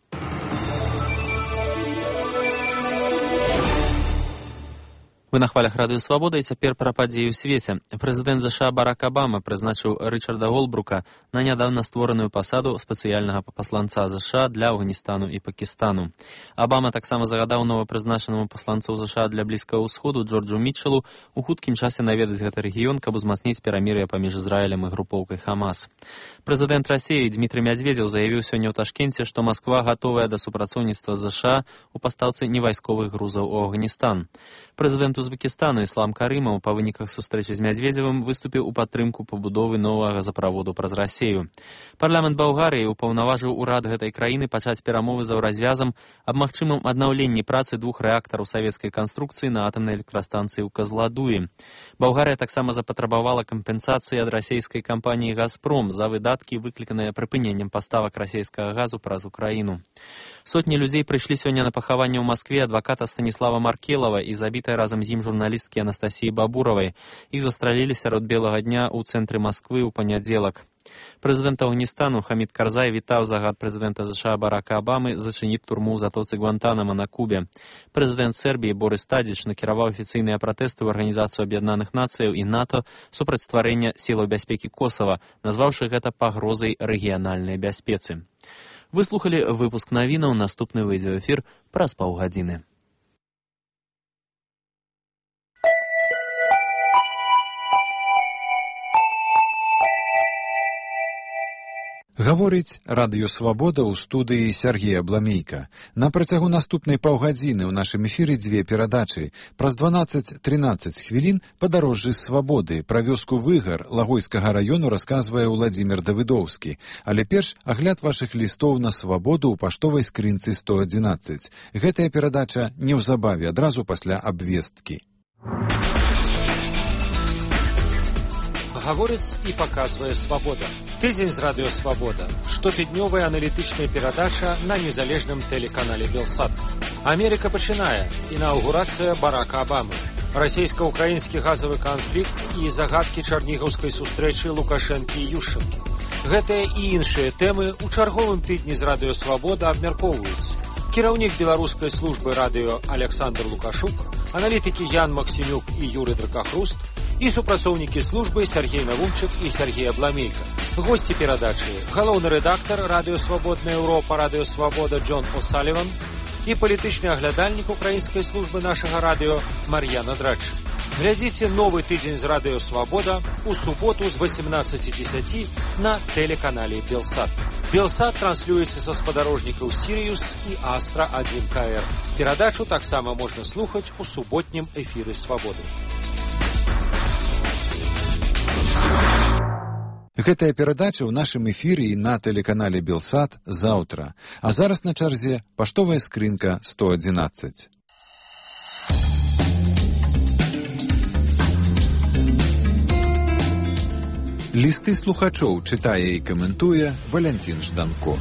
Вы на хвалях радыё «Свабода» і цяпер пра падзеі ў свеце. Прэзідэнт ЗША Барак Абама прызначыў Рычарда Голбрука на нядаўна створаную пасаду спецыяльнага пасланца ЗША для Афганістану і Пакістану. Абама таксама загадаў новапрызначанаму пасланцу ЗША для Блізкага ўсходу Джорджу Мітчелу у хуткім часе наведаць гэты рэгіён, каб узмацніць перамір'е паміж Ізраілем і групоўкай Хамас. Прэзідэнт Расіі Дмітрый Мядзведзеў заявіў сёння ў Ташкенце, што Масква гатовая да супрацоўніцтва з ЗША у пастаўцы невайсковых грузаў у Афганістан. Прэзідэнт Узбекістану Іслам Карымаў па выніках сустрэчы з Мядзведзевым выступіў у падтрымку пабудовы новага газаправоду праз Расею. Парламент Балгарыі ўпаўнаважыў урад гэтай краіны пачаць перамовы за ўразвязам аб магчымым аднаўленні працы 2 рэактараў савецкай канструкцыі на атамнай электрастанцыі ў Казладуі. Балгарыя таксама запатрабавала кампенсацыі ад расейскай кампаніі «Газпром» за выдаткі, выкліканыя прыпыненнем паставак расейскага газу праз Украіну. Сотні людзей прыйшлі сёння на пахаванне ў Маскве адваката Станіслава Маркелава і забітай разам з ім журналісткі Анастасіі Бабуравай. Іх застралілі сярод белага дня ў цэнтры Масквы ў панядзелак. Прэзідэнт Афганістану Хамід Карзай вітаў загад прэзідэнта ЗША Барака Абамы зачыніць турму ў затоцы Гвантанама на Кубе. Прэзідэнт Сербіі Борис Тадзіч накіраваў афіцыйныя пратэсты ў Арганізацыю Аб'яднаных Нацыяў і НАТО супраць стварэння сілаў бяспекі Косава, назваўшы гэта пагрозай рэгіянальнай бяспецы. Вы слухалі выпуск навінаў, наступны выйдзе ў эфір праз паўгадзіны. Гаворыць радыё «Свабода» ў студыі Сергея Бламейка. На працягу наступнай паўгадзіны ў нашым эфіры 2 перадачы. Праз 12-13 хвілін «Падарожжы свабоды» пра вёску Выгар Лагойскага раёну расказвае Уладзімір Давыдоўскі. Але перш агляд вашых лістоў на свабоду ў паштовай скрынцы 111. Гэтая перадача неўзабаве, адразу пасля абвесткі. Гаворыць і паказвае «Свабода». Тыдзень з радыё «Свабода». Штотыднёвая аналітычная перадача на незалежным тэлеканале «Белсат». Амерыка пачынае. Інаўгурацыя Барака Абамы. Расійска-ўкраінскі газавы канфлікт і загадкі чарнігаўскай сустрэчы Лукашэнкі і Ющэнкі. Гэтыя і іншыя тэмы ў чарговым тыдні з радыё «Свабода» абмяркоўваюць. Кіраўнік беларускай службы радыё Александр Лукашук, аналітыкі Ян Максімюк і Юрый Дракахруст, і супрацоўнікі службы Сергей Навумчык і Сергей Абламейка. Госці перадачы: галоўны рэдактар радыё «Свабодная Еўропа», радыё «Свабода» Джон О'Саліван, і палітычны аглядальнік украінскай службы нашага радыё Мар'яна Драч. Глядзіце новы тыдзень з радыё Свабода у суботу з 18:10 на тэлеканале Белсат. Белсат транслюецца са спадарожнікаў Сірыюс і Астра 1КР. Перадачу таксама можна слухаць у суботнім эфіры Свабоды. Гэтая перадача ў нашым эфіры і на тэлеканале Белсат заўтра. А зараз на чарзе паштовая скрынка 111. Лісты слухачоў чытае і каментуе Валянцін Жданко.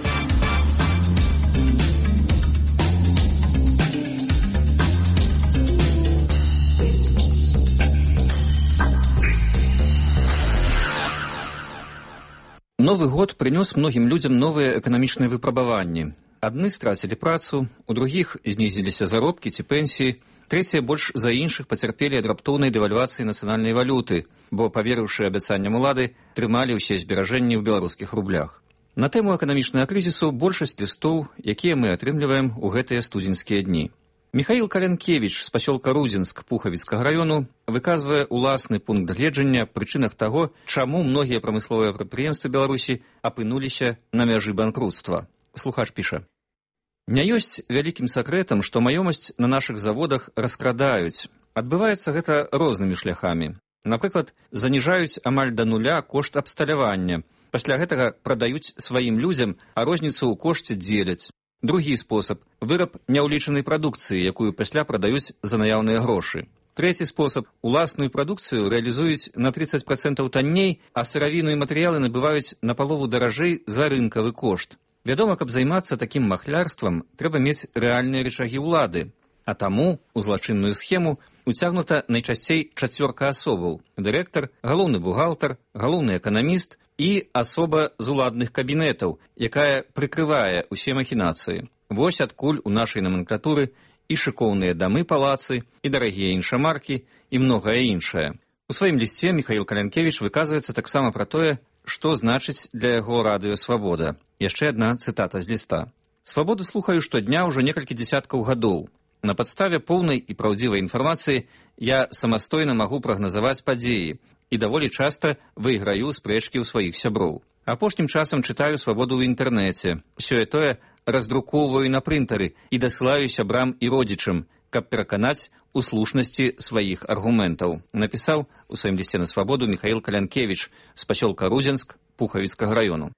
Новы год прынёс многім людзям новыя эканамічныя выпрабаванні. Адны страцілі працу, у другіх знізіліся заробкі ці пенсіі, трэція больш за іншых пацярпелі ад раптоўнай дэвальвацыі нацыянальнай валюты, бо, паверыўшы абяцанням улады, трымалі ўсе зберажэнні ў беларускіх рублях. На тэму эканамічнага крызісу большасць лістоў, якія мы атрымліваем у гэтыя студзеньскія дні. Михаил Калянкевич з пасёлка Рудзінск Пухавіцкага раёну выказвае уласны пункт гледжання прычынах таго, чаму многія прамысловыя прадпрыемствы Беларусі апынуліся на мяжы банкруцтва. Слухач піша: «Не ёсць вялікім сакрэтам, што маёмасць на нашых заводах раскрадаюць. Адбываецца гэта рознымі шляхамі. Напрыклад, заніжаюць амаль да нуля кошт абсталявання. Пасля гэтага прадаюць сваім людзям, а розніцу ў кошце дзеляць. Другі спосаб – выраб няўлічанай прадукцыі, якую пасля прадаюць за наяўныя грошы. Трэці спосаб – уласную прадукцыю рэалізуюць на 30% танней, а сыравіну і матэрыялы набываюць на палову даражэй за рынкавы кошт. Вядома, каб займацца такім махлярствам, трэба мець рэальныя рычагі ўлады. А таму у злачынную схему уцягнута найчасцей 4 асобаў – дырэктар, галоўны бухгалтар, галоўны эканаміст і асоба з уладных кабінетаў, якая прыкрывае усе махінацыі. Вось адкуль у нашай номенклатуры і шыкоўныя дамы палацы, і дарагія іншамаркі, і многае іншае. У сваім лісце Михаил Калянкевич выказваецца таксама пра тое, што значыць для яго радыё «Свабода». Яшчэ адна цытата з ліста. «Свабоду слухаю штодня ўжо некалькі дзесяткаў гадоў. На падставе поўнай і праўдзівай інфармацыі я самастойна магу прагназаваць падзеі, і даволі часта выйграю спрэчкі ў сваіх сяброў. Апошнім часам чытаю «Свабоду» ў інтэрнэце. Сёе-тое раздрукоўваю на прынтары і дасылаю сябрам і родзічам, каб пераканаць у слушнасці сваіх аргументаў», напісаў у сваім лісце на «Свабоду» Михаил Калянкевич з пасёлка Рудзінск Пухавіцкага раёну.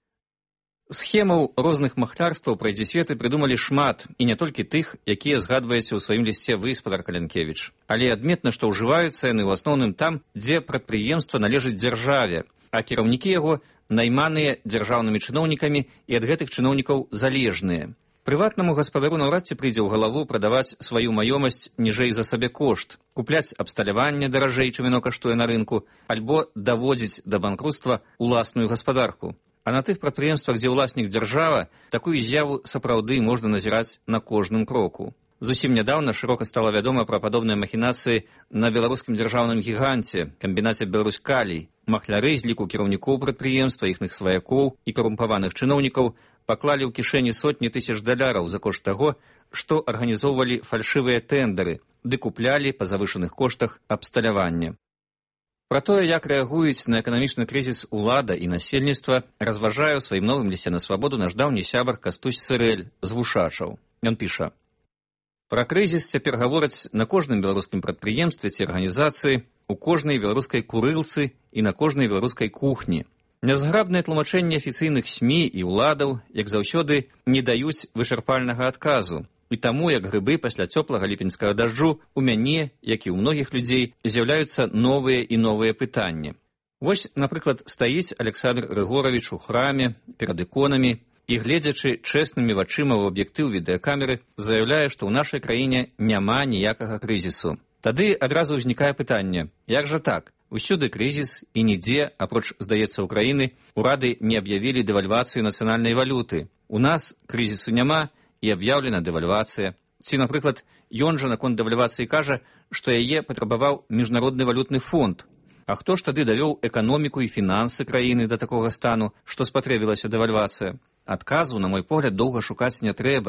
Схемаў розных махлярстваў пра дзесветы прыдумалі шмат, і не толькі тых, якія згадваеце ў сваім лісце вы, спадар Калянкевич. Але адметна, што ўжываюцца яны ў асноўным там, дзе прадпрыемства належыць дзяржаве, а кіраўнікі яго найманыя дзяржаўнымі чыноўнікамі і ад гэтых чыноўнікаў залежныя. Прыватнаму гаспадару наўрад ці прыйдзе ў галаву прадаваць сваю маёмасць ніжэй за сабе кошт, купляць абсталяванне даражэй, чым яно каштуе на рынку, альбо даводзіць да банкруцтва уласную гаспадарку. А на тых прадпрыемствах, дзе ўласнік дзяржава, такую з'яву сапраўды можна назіраць на кожным кроку. Зусім нядаўна шырока стала вядома пра падобныя махінацыі на беларускім дзяржаўным гіганце, камбінаце «Беларусь-Калій». Махляры з ліку кіраўнікоў прадпрыемства, іхных сваякоў і карумпаваных чыноўнікаў паклалі ў кішэні сотні тысяч даляраў за кошт таго, што арганізоўвалі фальшывыя тэндары, ды куплялі па завышаных коштах абсталяванне. Пра тое, як рэагуюць на эканамічны крызіс улада і насельніцтва, разважае ў сваім новым лісце на «Свабоду» наш даўні сябар Кастусь Сырэль з Вушачаў. Ён піша: «Пра крызіс цяпер гавораць на кожным беларускім прадпрыемстве ці арганізацыі, у кожнай беларускай курылцы і на кожнай беларускай кухні. Нязграбныя тлумачэнні афіцыйных СМІ і ўладаў, як заўсёды, не даюць вычарпальнага адказу. І таму, як грыбы пасля цёплага ліпеньскага дажджу, у мяне, як і ў многіх людзей, з'яўляюцца новыя і новыя пытанні. Вось, напрыклад, стаіць Александр Рыгорович у храме перад іконамі і, гледзячы чэснымі вачыма ў аб'ектыў відэакамеры, заяўляе, што ў нашай краіне няма ніякага крызісу. Тады адразу ўзнікае пытанне: як жа так? Усюды крызіс, і нідзе, апроч, здаецца, Украіны, урады не аб'явілі дэвальвацыю нацыянальнай валюты. У нас крызісу няма, і аб'яўлена дэвальвацыя. Ці, напрыклад, ён жа наконт дэвальвацыі кажа, што яе патрабаваў міжнародны валютны фонд. А хто ж тады давёў эканоміку і фінансы краіны да такога стану, што спатрэбілася дэвальвацыя? Адказу, на мой погляд, доўга шукаць не трэба.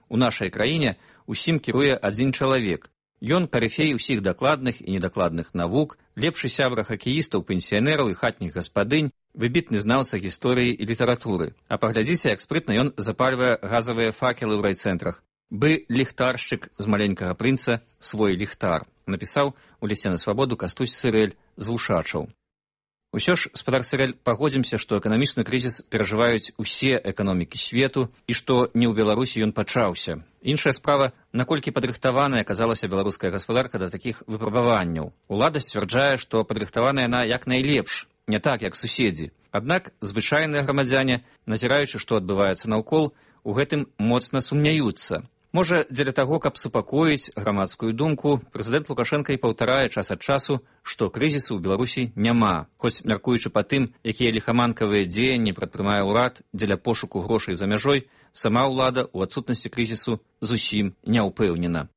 У нашай краіне усім кіруе адзін чалавек. Ён карыфей усіх дакладных і недакладных навук, лепшы сябра хакеістаў, пенсіянераў і хатніх гаспадынь, выбітны знаўца гісторыі і літаратуры. А паглядзіце, як спрытна ён запальвае газавыя факелы ў райцэнтрах. Бы ліхтаршчык з маленькага прынца свой ліхтар, напісаў у лісце на свабоду Кастусь Сырэль з Вушачаў. Усё ж, спадар Сырэль, пагодзімся, што эканамічны крызіс перажываюць усе эканомікі свету і што не ў Беларусі ён пачаўся. Іншая справа, наколькі падрыхтаваная аказалася беларуская гаспадарка да такіх выпрабаванняў. Улада сцвярджае, што падрыхтаваная яна як найлепш, не так, як суседзі. Аднак звычайныя грамадзяне, назіраючы, што адбываецца наўкол, у гэтым моцна сумняюцца. Можа, дзеля таго, каб супакоіць грамадскую думку, прэзідэнт Лукашенка і паўтарае час ад часу, што крызісу ў Беларусі няма. Хоць, мяркуючы па тым, якія ліхаманкавыя дзеянні прадпрымае ўрад дзеля пошуку грошай за мяжой, сама ўлада ў адсутнасці крызісу зусім не ўпэўнена.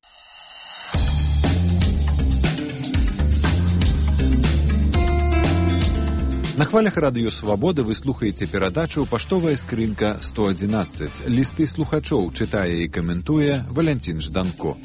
На хвалях радыё «Свабода» вы слухаеце перадачу «Паштовая скрынка 111». Лісты слухачоў чытае і каментуе Валянцін Жданко.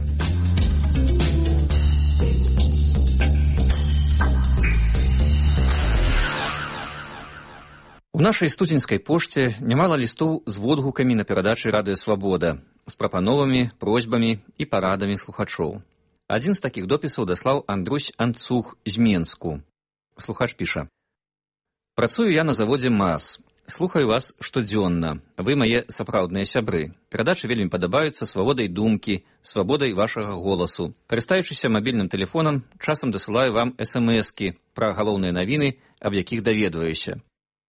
У нашай студзеньскай пошце нямала лістоў з водгукамі на перадачы радыё «Свабода», з прапановамі, просьбамі і парадамі слухачоў. Адзін з такіх допісаў даслаў Андрусь Анцух з Менску. Слухач піша: «Працую я на заводзе МАЗ. Слухаю вас штодзённа. Вы мае сапраўдныя сябры. Перадачы вельмі падабаюцца свабодай думкі, свабодай вашага голасу. Карыстаючыся мабільным тэлефонам, часам дасылаю вам смс-кі пра галоўныя навіны, аб якіх даведваюся.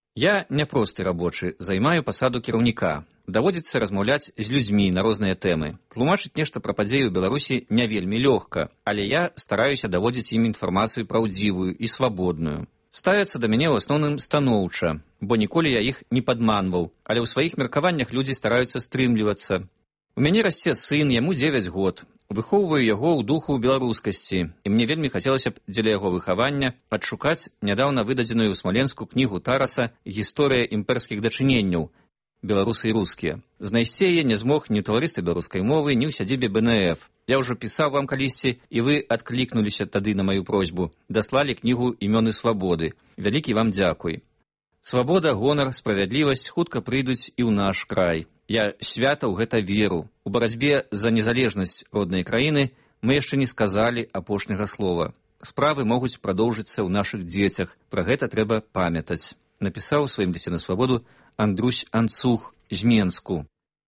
Я няпросты рабочы, займаю пасаду кіраўніка. Даводзіцца размаўляць з людзьмі на розныя тэмы. Тлумачыць нешта пра падзеі ў Беларусі не вельмі лёгка, але я стараюся даводзіць ім інфармацыю праўдзівую і свабодную. Ставяцца да мяне ў асноўным станоўча, бо ніколі я іх не падманваў, але ў сваіх меркаваннях людзі стараюцца стрымлівацца. У мяне расце сын, яму 9 год. Выхоўваю яго ў духу беларускасці, і мне вельмі хацелася б дзеля яго выхавання адшукаць нядаўна выдадзеную ў Смаленску кнігу Тараса «Гісторыя імперскіх дачыненняў. Беларусы і рускія». Знайсці яе не змог ні ў таварыстве беларускай мовы, ні ў сядзібе БНФ. Я ўжо пісаў вам калісьці, і вы адклікнуліся тады на маю просьбу. Даслалі кнігу «Імёны свабоды». Вялікі вам дзякуй. Свабода, гонар, справядлівасць хутка прыйдуць і ў наш край. Я свята ў гэта веру. У барацьбе за незалежнасць роднай краіны мы яшчэ не сказалі апошняга слова. Справы могуць прадоўжыцца ў нашых дзецях. Пра гэта трэба памятаць. Напісаў у сваім лісце на свабоду Андрусь Анцух з Менску.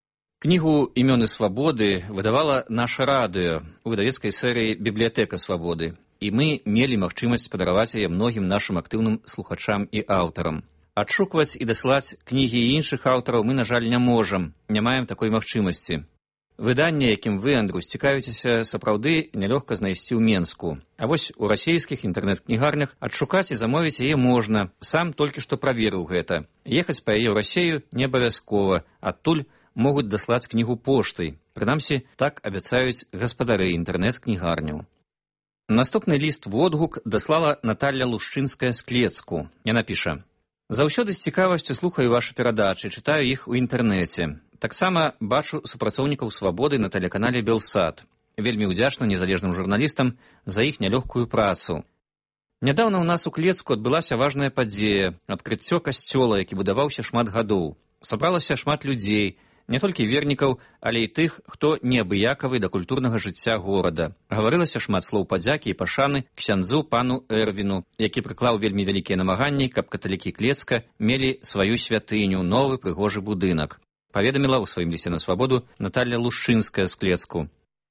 Кнігу «Імёны свабоды» выдавала наша радыё у выдавецкай серыі «Бібліятэка свабоды», і мы мелі магчымасць падараваць яе многім нашым актыўным слухачам і аўтарам. Адшукваць і дасылаць кнігі і іншых аўтараў мы, на жаль, не можам, не маем такой магчымасці. Выданне, якім вы, Андрусь, цікавіцеся, сапраўды нялёгка знайсці ў Менску. А вось у расійскіх інтэрнэт-кнігарнях адшукаць і замовіць яе можна. Сам толькі што праверыў гэта. Ехаць па яе ў Расею не абавязкова, адтуль могуць даслаць кнігу поштай. Прынамсі, так абяцаюць гаспадары інтэрнэт-кнігарняў. Наступны ліст-водгук даслала Наталля Лушчынская з Клецку. Яна піша: «Заўсёды з цікавасцю слухаю вашы перадачы, чытаю іх у інтэрнэце. Таксама бачу супрацоўнікаў свабоды на тэлеканале «Белсад». Вельмі ўдзячна незалежным журналістам за іх нялёгкую працу. Нядаўна ў нас у Клецку адбылася важная падзея – адкрыццё касцёла, які будаваўся шмат гадоў. Сабралася шмат людзей, не толькі вернікаў, але і тых, хто неабыякавы да культурнага жыцця горада. Гаварылася шмат слоў падзякі і пашаны ксяндзу пану Эрвіну, які прыклаў вельмі вялікія намаганні, каб каталікі Клецка мелі сваю святыню, новы прыгожы будынак. Паведаміла ў сваім лісце на свабоду Наталля Лушчынская з Клецку.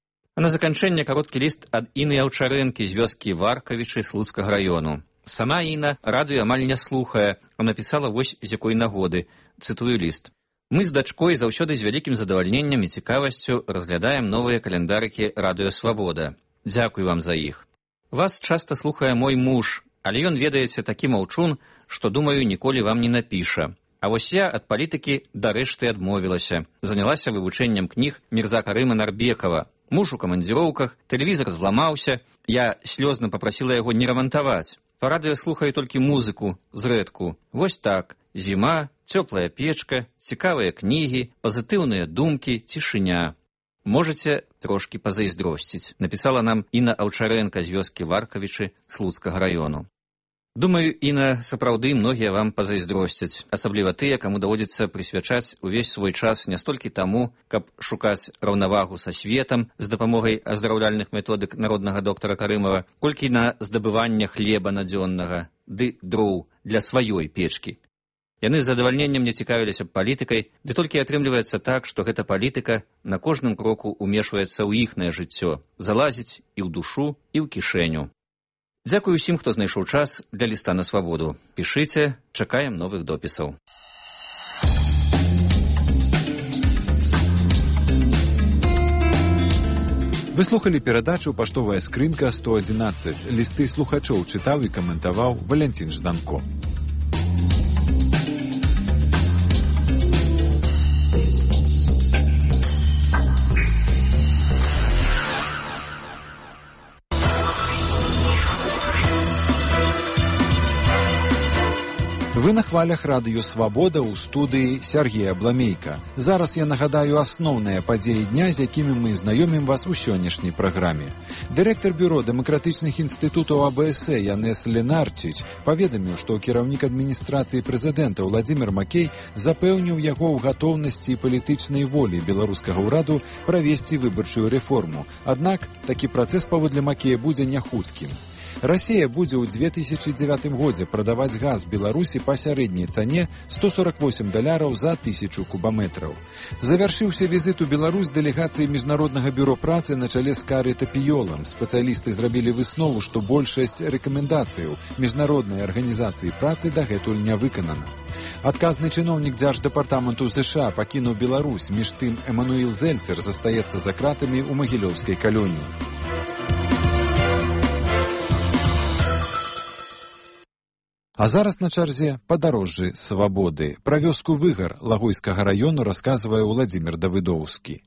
А на заканчэнне кароткі ліст ад Іны Аўчарэнкі з вёскі Варкавічы Слуцкага раёну. Сама Іна радыё амаль не слухае, а напісала вось з якой нагоды. Цытую ліст. «Мы з дачкой заўсёды з вялікім задавальненнем і цікавасцю разглядаем новыя календарыкі радыё «Свабода». Дзякуй вам за іх. Вас часта слухае мой муж, але ён, ведаеце, такі маўчун, што, думаю, ніколі вам не напіша. А вось я ад палітыкі дарэшты адмовілася. Занялася вывучэннем кніг Мірза Карыма Нарбекава. Муж у камандзіроўках, тэлевізар зламаўся. Я слёзна папрасіла яго не рамантаваць. Па радыё слухаю толькі музыку, зрэдку. Вось так. Зіма, цёплая печка, цікавыя кнігі, пазітыўныя думкі, цішыня. Можаце трошкі пазайздросціць, напісала нам Інна Аўчарэнка з вёскі Варкавічы Слуцкага раёну. Думаю, Інна, сапраўды многія вам пазайздросцяць, асабліва тыя, каму даводзіцца прысвячаць увесь свой час не столькі таму, каб шукаць раўнавагу са светам з дапамогай аздараўляльных методык народнага доктара Карымова, колькі на здабыванне хлеба надзённага, ды дроў для сваёй печкі. Яны з задавальненнем не цікавіліся б палітыкай, ды толькі атрымліваецца так, што гэта палітыка на кожным кроку умешваецца ў іхнае жыццё, залазіць і ў душу, і ў кішэню. Дзякую ўсім, хто знайшоў час для ліста на свабоду. Пішыце, чакаем новых допісаў. Вы слухали перадачу «Паштовая скрынка 111». Лісты слухачоў чытаў і каментаваў Валянцін Жданко. Вы на хвалях радыё «Свабода» ў студыі Сергея Бламейка. Зараз я нагадаю асноўныя падзеі дня, з якімі мы знаёмім вас у сённяшняй праграме. Дырэктар бюро дэмакратычных інстытутаў АБС Янес Ленарчич паведаміў, што кіраўнік адміністрацыі прэзідэнта Уладзімір Макей запэўніў яго ў гатоўнасці і палітычнай волі беларускага ўраду правесці выбарчую рэформу. Аднак такі працэс паводле Макея будзе няхуткім. Расія будзе ў 2009 годзе прадаваць газ Беларусі па сярэдняй цане $148 за 1000 кубаметраў. Завяршыўся візіт у Беларусь дэлегацыі Міжнароднага бюро працы на чале з Кары Тапіёлам. Спецыялісты зрабілі выснову, што большасць рэкамендацыяў Міжнароднай арганізацыі працы дагэтуль не выканана. Адказны чыноўнік Дзярждэпартаменту США пакінуў Беларусь, між тым Эмануіл Зельцер застаецца за кратамі ў магілёўскай калоніі. А зараз на чарзе падарожжы свабоды. Пра вёску Выгар Лагойскага раёну расказвае Уладзімір Давыдоўскі.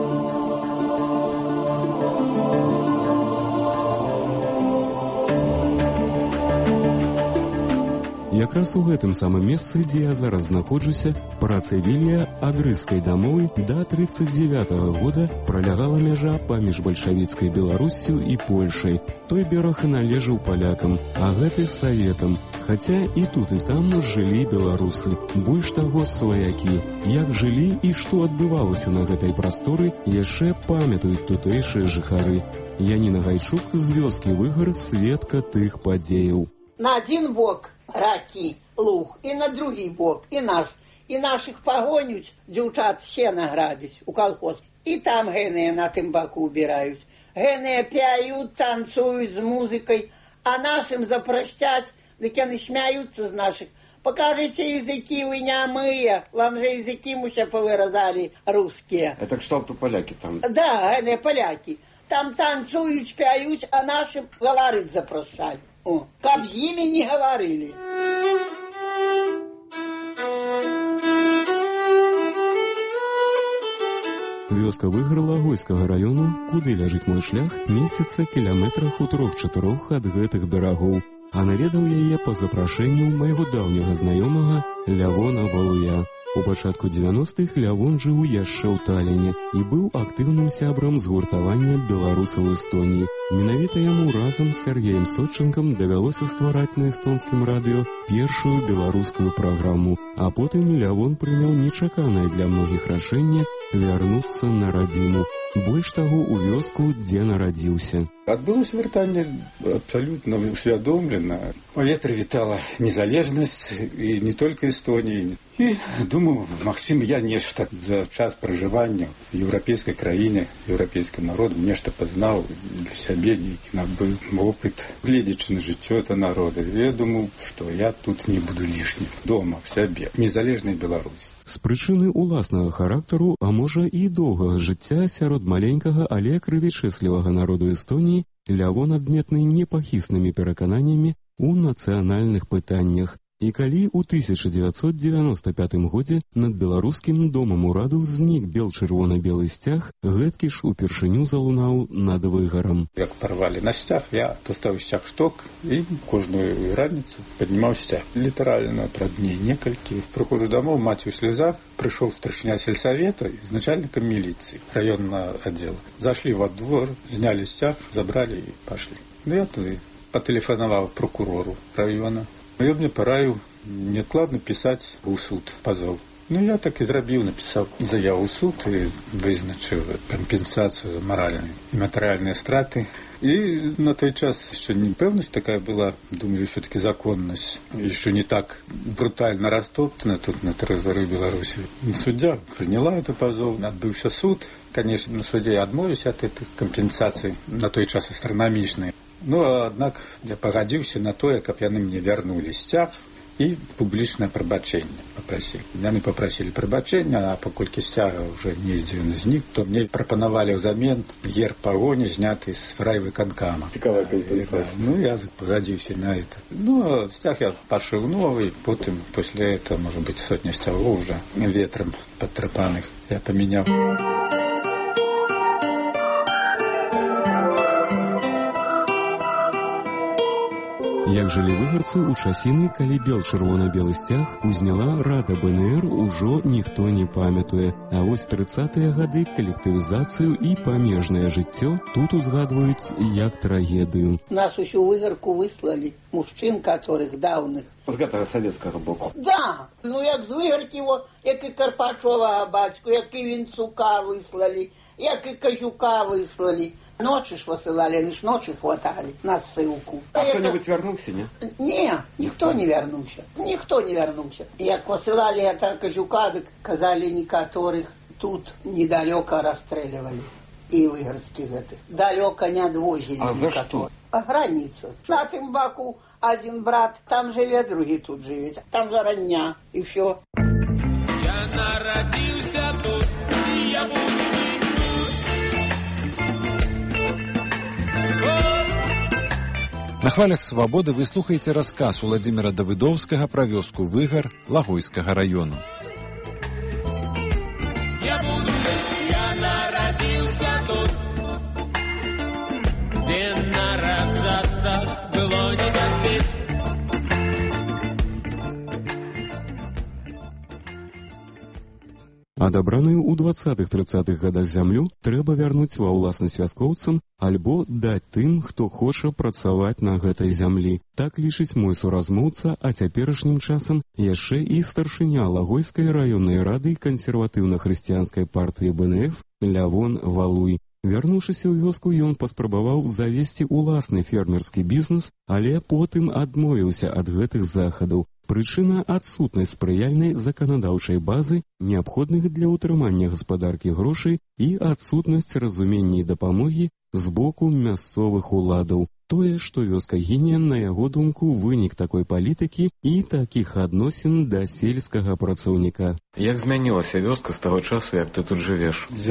Якраз у гэтым самым месцы, дзе я зараз знаходжуся, працы вілі адрыскай дамовы да 1939 года пролягала мяжа паміж бальшавіцкай Беларуссю і Польшай. Той бераг належаў палякам, а гэты саветам. Хаця і тут, і там жылі беларусы. Больш таго, сваякі. Як жылі і што адбывалася на гэтай прасторы, яшчэ памятаюць тутэйшыя жыхары. Яніна Гайчук з вёскі Выгар, сведка тых падзеяў. На один бок ракі, луг, і на другі бок, і наш. І наших пагонюць, дзяўчат сена грабіць у калхоз. І там гэныя на тым баку убіраюць. Гэныя пяют, танцуюць з музыкай, а нашим запрасцяць, дык яны смяются з наших. Покажите языки, вы нямые, вам же языки муся повыразали русские. Это кшталту поляки там? Да, гэныя поляки. Там танцуюць, пяють, а нашим говорить запрашалі. О, каб з імі не гаварылі. Вёска Выгар Лагойскага раёну, куды ляжыць мой шлях, месяца кіляметрах у 3-4 ад гэтых берагоў. А наведаў яе па запрашэнню майго даўняга знаёмага Лявона Валуя. У пачатку 90-х Лявон жыў яшчэ ў Таліне і быў актыўным сябрам згуртавання беларусаў Эстоніі. Менавіта яму разам з Сергеем Сотчынкам давялося ствараць на эстонскім радыё першую беларускую праграму, а потым Лявон прыняў нечаканае для многіх рашэнне вярнуцца на радзіму. Больш таго, у вёску, дзе нарадзіўся. Адбылося вяртанне абсалютна усвядомлена. Паветра вітала незалежнасць і не толькі Эстоніі. І думаю, магчыма, я нешта за час пражывання в еўрапейскай краіне, еўрапейскім народам нешта пазнаў для сябе, нейкі набыў вопыт, гледзячы на жыццё это народа. Я думаю, што я тут не буду лішнім дома, в сябе, незалежнай Беларусі. З прычыны ўласнага характару, а можа і доўгага жыцця сярод маленькага, але крывічэслівага народу Эстоніі, Лявон адметны непахіснымі перакананнямі ў нацыянальных пытаннях. І калі ў 1995 годзе над беларускім домам ураду знік бел-чырвона-белы сцяг, гэткі ж упершыню залунаў над выгарам. Як парвалі на сцяг, я паставіў сцяг шток і кожную раніцу паднімаў сцяг. Літаральна праз дней некалькі. Прыходжу домой, маці ў слезах, пришел старшина сельсовета с начальником милиции районного отдела. Зашли во двор, сняли стяг, забрали и пошли. Ну, я тогда потелефоновал прокурору района. И он мне пораил неоткладно писать у суд позов. Ну, я так и зрабіў, написал заяву в суд и вызначил компенсацию за моральные и материальные страты. И на той час еще непевность такая была, думаю, все-таки законность еще не так брутально растоптана тут на территории Беларуси. Судья приняла этот позов, отбывший суд. Конечно, на суде я отмовился от этой компенсации, на той час астрономичной. Но, однако, я погодился на то, как яны мне вернули стяг и публичное прабачэнне попросили. Яны попросили прабачэння, а паколькі сцяга уже недзе ён знік, то мне прапанавалі ўзамен герб пагоні, зняты з райвыканкама. Цікавая компенсация. Ну, я погодился на это. Ну, стяг я пошил новый, потом после этого, может быть, сотня стягов уже ветром подтрапаных я поменял. Як жылі выгарцы ў часіны, калі бел-чырвона-белы сцяг узняла Рада БНР, ужо ніхто не памятуе. А вось 30-е гады калектывізацыю і памежнае жыццё тут узгадваюць як трагедыю. Нас усю выгарку выслалі, мужчин, которых даўных. З гэтага савецкага боку. Да, ну як з выгаркі его, як і Карпачова бацьку, як і Вінцука выслалі, як і Казюка выслалі. Ночи ж высылали, они ж ночи хватали на ссылку. А кто-нибудь вернулся, не? Не, никто не вернулся. Никто не вернулся. Як посылали это Казюка, так казали, некоторых тут недалеко расстреливали. И выгородских этих. Далеко не отвозили. А за что? А границу. На тем боку один брат там живет, другой тут живет. Там же родня. И все. Я народился тут, и я буду. На хвалях свабоды вы слухаеце расказ Уладзіміра Давыдоўскага пра вёску Выгар Лагойскага району. Я народился тут, где нараджаться было небяспечна. Адабраную ў 20-30-х гадах зямлю трэба вярнуць ва ўласнасць вяскоўцам альбо даць тым, хто хоча працаваць на гэтай зямлі. Так лічыць мой суразмоўца, а цяперашнім часам яшчэ і старшыня Лагойскай раённай рады кансерватыўна-хрысціянскай партыі БНФ Лявон Валуй. Вярнуўшыся ў вёску, ён паспрабаваў завесці ўласны фермерскі бізнес, але потым адмовіўся ад гэтых захадаў. Прычына – адсутнасць спрыяльнай заканадаўчай базы, неабходных для ўтрымання гаспадаркі грошай і адсутнасць разумення і дапамогі з боку мясцовых уладаў. Тое, што вёска гіне, на яго думку, вынік такой палітыкі і такіх адносін да сельскага працаўніка. Як змянілася вёска з таго часу, як ты тут жывеш? В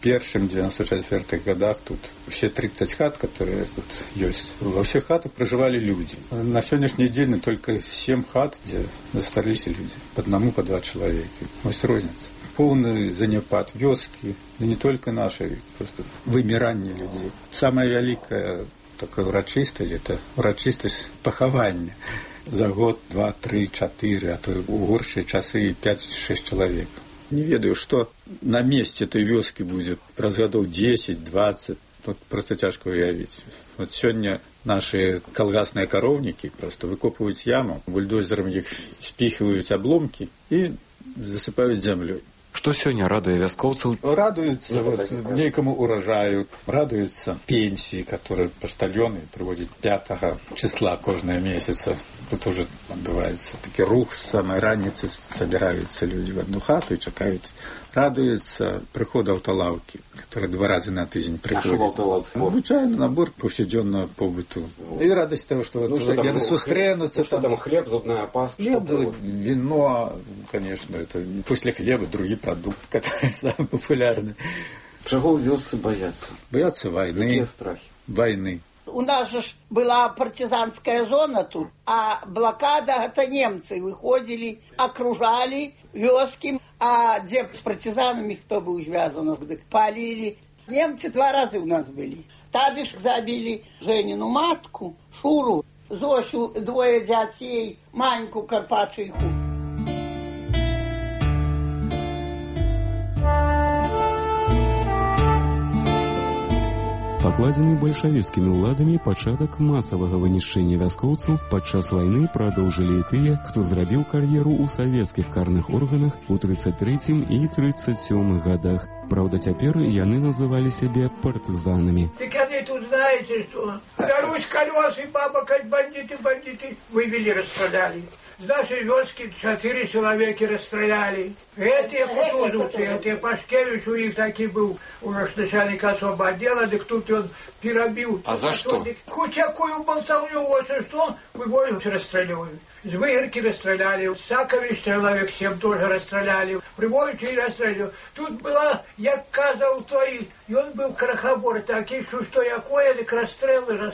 91-94 годах тут все 30 хат, которые тут есть, во всех хатах проживали люди. На сегодняшний день только 7 хат, где остались люди. По одному, по два человека. Вот розница. Полный занепад вёски, да не только нашей, просто вымирание людей. Самая великая такая урочистость, это урочистость пахавання. За год, 2, 3, 4, а то у горшие часы 5-6 человек. Не ведаю, что на месте этой вёски будет праз годов 10-20. Вот просто тяжко уявить. Вот сегодня наши колгасные коровники просто выкопывают яму, бульдозером их спихивают обломки и засыпают землей. Что сегодня радует вяскоўцаў? Радуются некому урожаю, радуются пенсии, которые почтальоны приводят 5 числа каждого месяца. Тут уже отбывается таки рух, с самой раницы собираются люди в одну хату и чекают. Радуются приходу автолавки, которые 2 раза на тиждень приходят. Обычайно набор повседневного побыту. И радость того, что вот я сустренутся. Что там хлеб, зубная паста? Хлеб, вино, конечно, это после хлеба другие продукты, которые самые популярные. Чего у вёсцы боятся? Боятся войны. Какие страхи? Войны. У нас же была партизанская зона тут, а блокада, это немцы выходили, окружали вёски, а где с партизанами кто был связан, палили. Немцы 2 раза у нас были. Тогда забили Женину матку, Шуру, Зосю, 2 детей, Маньку Карпачиху. Пакладзены бальшавіцкімі ўладамі пачатак масавага вынішчэння вяскоўцаў падчас вайны прадоўжылі і тыя, хто зрабіў кар'еру ў савецкіх карных органах у 33-м і 37-х годах. Правда, цяпер яны называлі сябе партызанамі. Так они тут знаете что? Беларусь колеса, баба, как бандиты вывели, расстреляли. С нашей вёски 4 человека расстреляли. Эти кутузовцы, эти Пашкевич, у них таки был уже начальник особого отдела, так тут он перебил. А за что? Хоть какую болтовню, вот что, выводят, расстреливают. С Выгорки расстреляли, Сакович человек 7 тоже расстреляли, Приводича и расстреляли. Тут была, я казал, той, и он был крахобор такий, что якое, так расстрелы.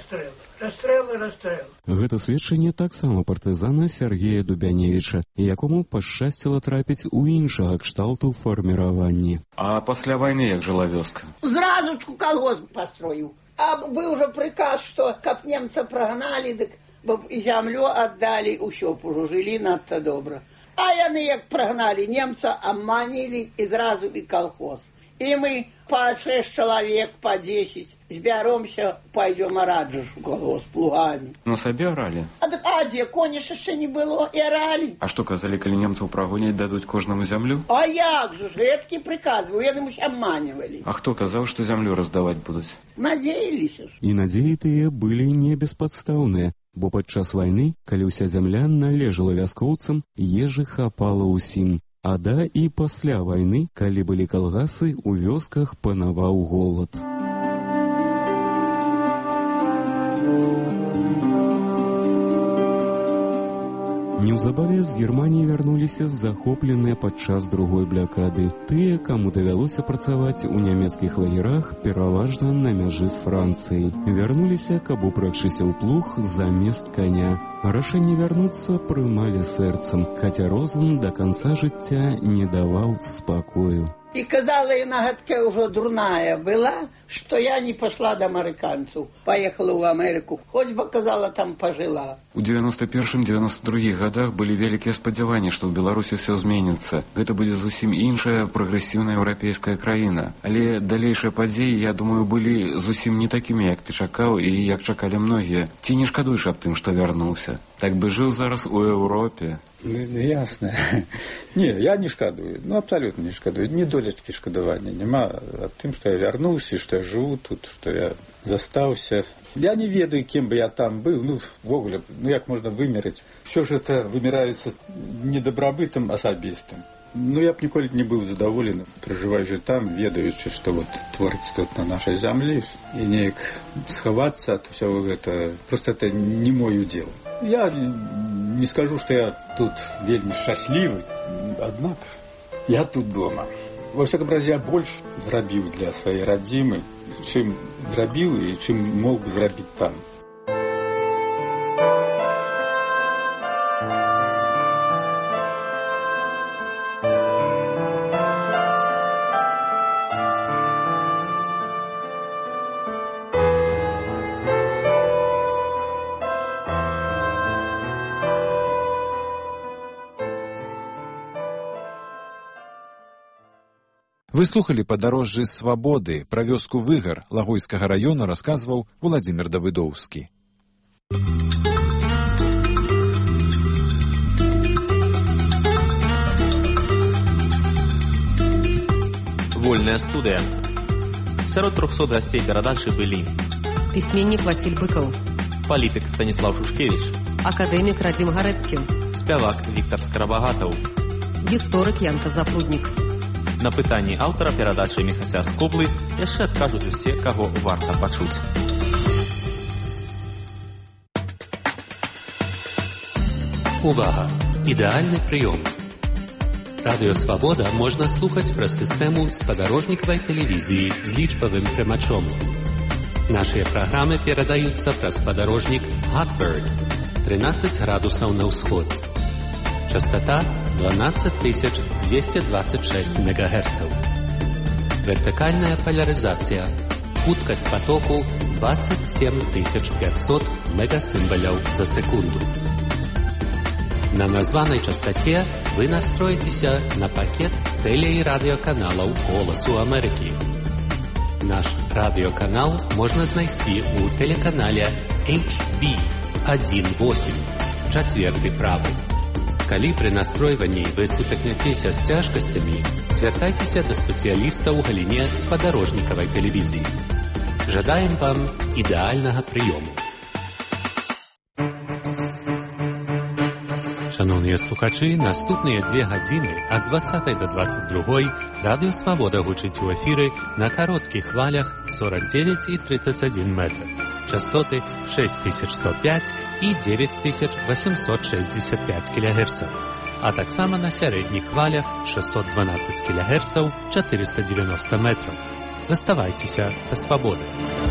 Гэта сведчанне таксама партызана Сергея Дубяневіча, якому пашчасціла трапіць у іншага кшталту фарміраванні. А пасля вайны як жыла вёска? Зразочку колхоз построил. А был уже приказ, что как немца прогнали, так и землю отдали, усё уже жили надто добро. А яны як прогнали немца, обманили и сразу и колхоз. И мы по 6 человек, по 10 сберемся, пойдем орать же в колхоз плугами. На сабе орали? А где кониш еще не было, и орали. А что казали, коли немцев прогонять дадут кожному землю? А як же, это приказывали, яны обманывали. А кто казал, что землю раздавать будут? Надеялись. И надеі тыя былі не беспадстаўныя, бо падчас вайны, калі ўся зямля належала вяскоўцам, ежы хапала ўсім. А да і пасля вайны, калі былі калгасы, у вёсках панаваў голад. Неўзабаве з Германіі вярнуліся захопленыя падчас другой блакады. Тыя, каму давялося працаваць у нямецкіх лагерах, пераважна на мяжы з Францыяй. Вярнуліся, каб упрэгчыся ў плуг замест каня. Рашэнне вярнуцца прымалі сэрцам, хаця розум да канца жыцця не даваў спакою. И казала яна гадке уже дурная была, что я не пошла до американцев. Поехала в Америку. Хоть бы, казала, там пожила. У 91-92 годах были вялікія спадзяванні, што ў Беларусі все зменіцца. Гэта будзе зусім іншая прагрэсіўная еўрапейская краіна. Але далейшыя падзеі, я думаю, былі зусім не такімі, як ты чакаў і як чакалі многія. Ці не шкадуеш аб тым, што вярнуўся? Так бы жыў зараз у Еўропе. Ясно. Не, я не шкадую. Ну, абсолютно не шкадую. Ні долечкі шкадавання няма аб тым, што я вярнуўся, што я жыву тут, што я застаўся. Я не ведаю, кем бы я там был. Ну, ввогуле, як можна вымераць? Все ж это вымираецца недобрабытым асабістым. Ну, я б ніколі не быў задаволены, проживаючы там, ведаючы, што вот творыцца тут на нашай зямлі, і неяк схавацца ад усяго гэта, просто это не мой удел. Я не скажу, что я тут вельмі счастливый, однако я тут дома. Во всяком разе, я больше зрабіў для своей родимой, чым зрабіў и чым мог бы зрабіць там. Вы слухали «Падарожжы свабоды». Пра вёску Выгар Лагойскага раёна расказваў Владзімір Давыдоўскі. Вольная студыя. Сярод 300 гасцей перадачы былі пісьменнік Васіль Быкаў, палітык Станіслаў Шушкевіч, акадэмік Радзім Гарэцкі, спявак Віктар Скарабагатаў, гісторык Янка Запруднік. На пытанні аўтара перадачы Міхася Скоблы яшчэ адкажуць усе, каго варта пачуць. Увага! Ідэальны прыём. Радыё Свабода можна слухаць праз сістэму спадарожнікавай тэлевізіі з лічбавым прымачом. Наши программы передаются праз подорожник Hotbird 13 градусов на ўсход. Частота 12226 МГц. Вертикальная поляризация. Хуткость потоку 27500 мегасимволов за секунду. На названной частоте вы настроитесь на пакет теле- и радиоканалов «Голосу Америки». Наш радиоканал можно знайти у телеканале HB18, четвертый правый. Калі при настройванні вы сутыкнетеся с тяжкостями, звяртайтеся до специалиста у галине спадарожниковой телевизии. Жадаем вам идеального приему. Шановні слухачі, наступні 2 години від 20 до 22 Радіо Свобода гучить у ефірі на коротких хвалях 49 і 31 метр. Частоти 6105 і 9865 кГц. А так само на середніх хвалях 612 кГц 490 метрів. Заставайтеся со свободой.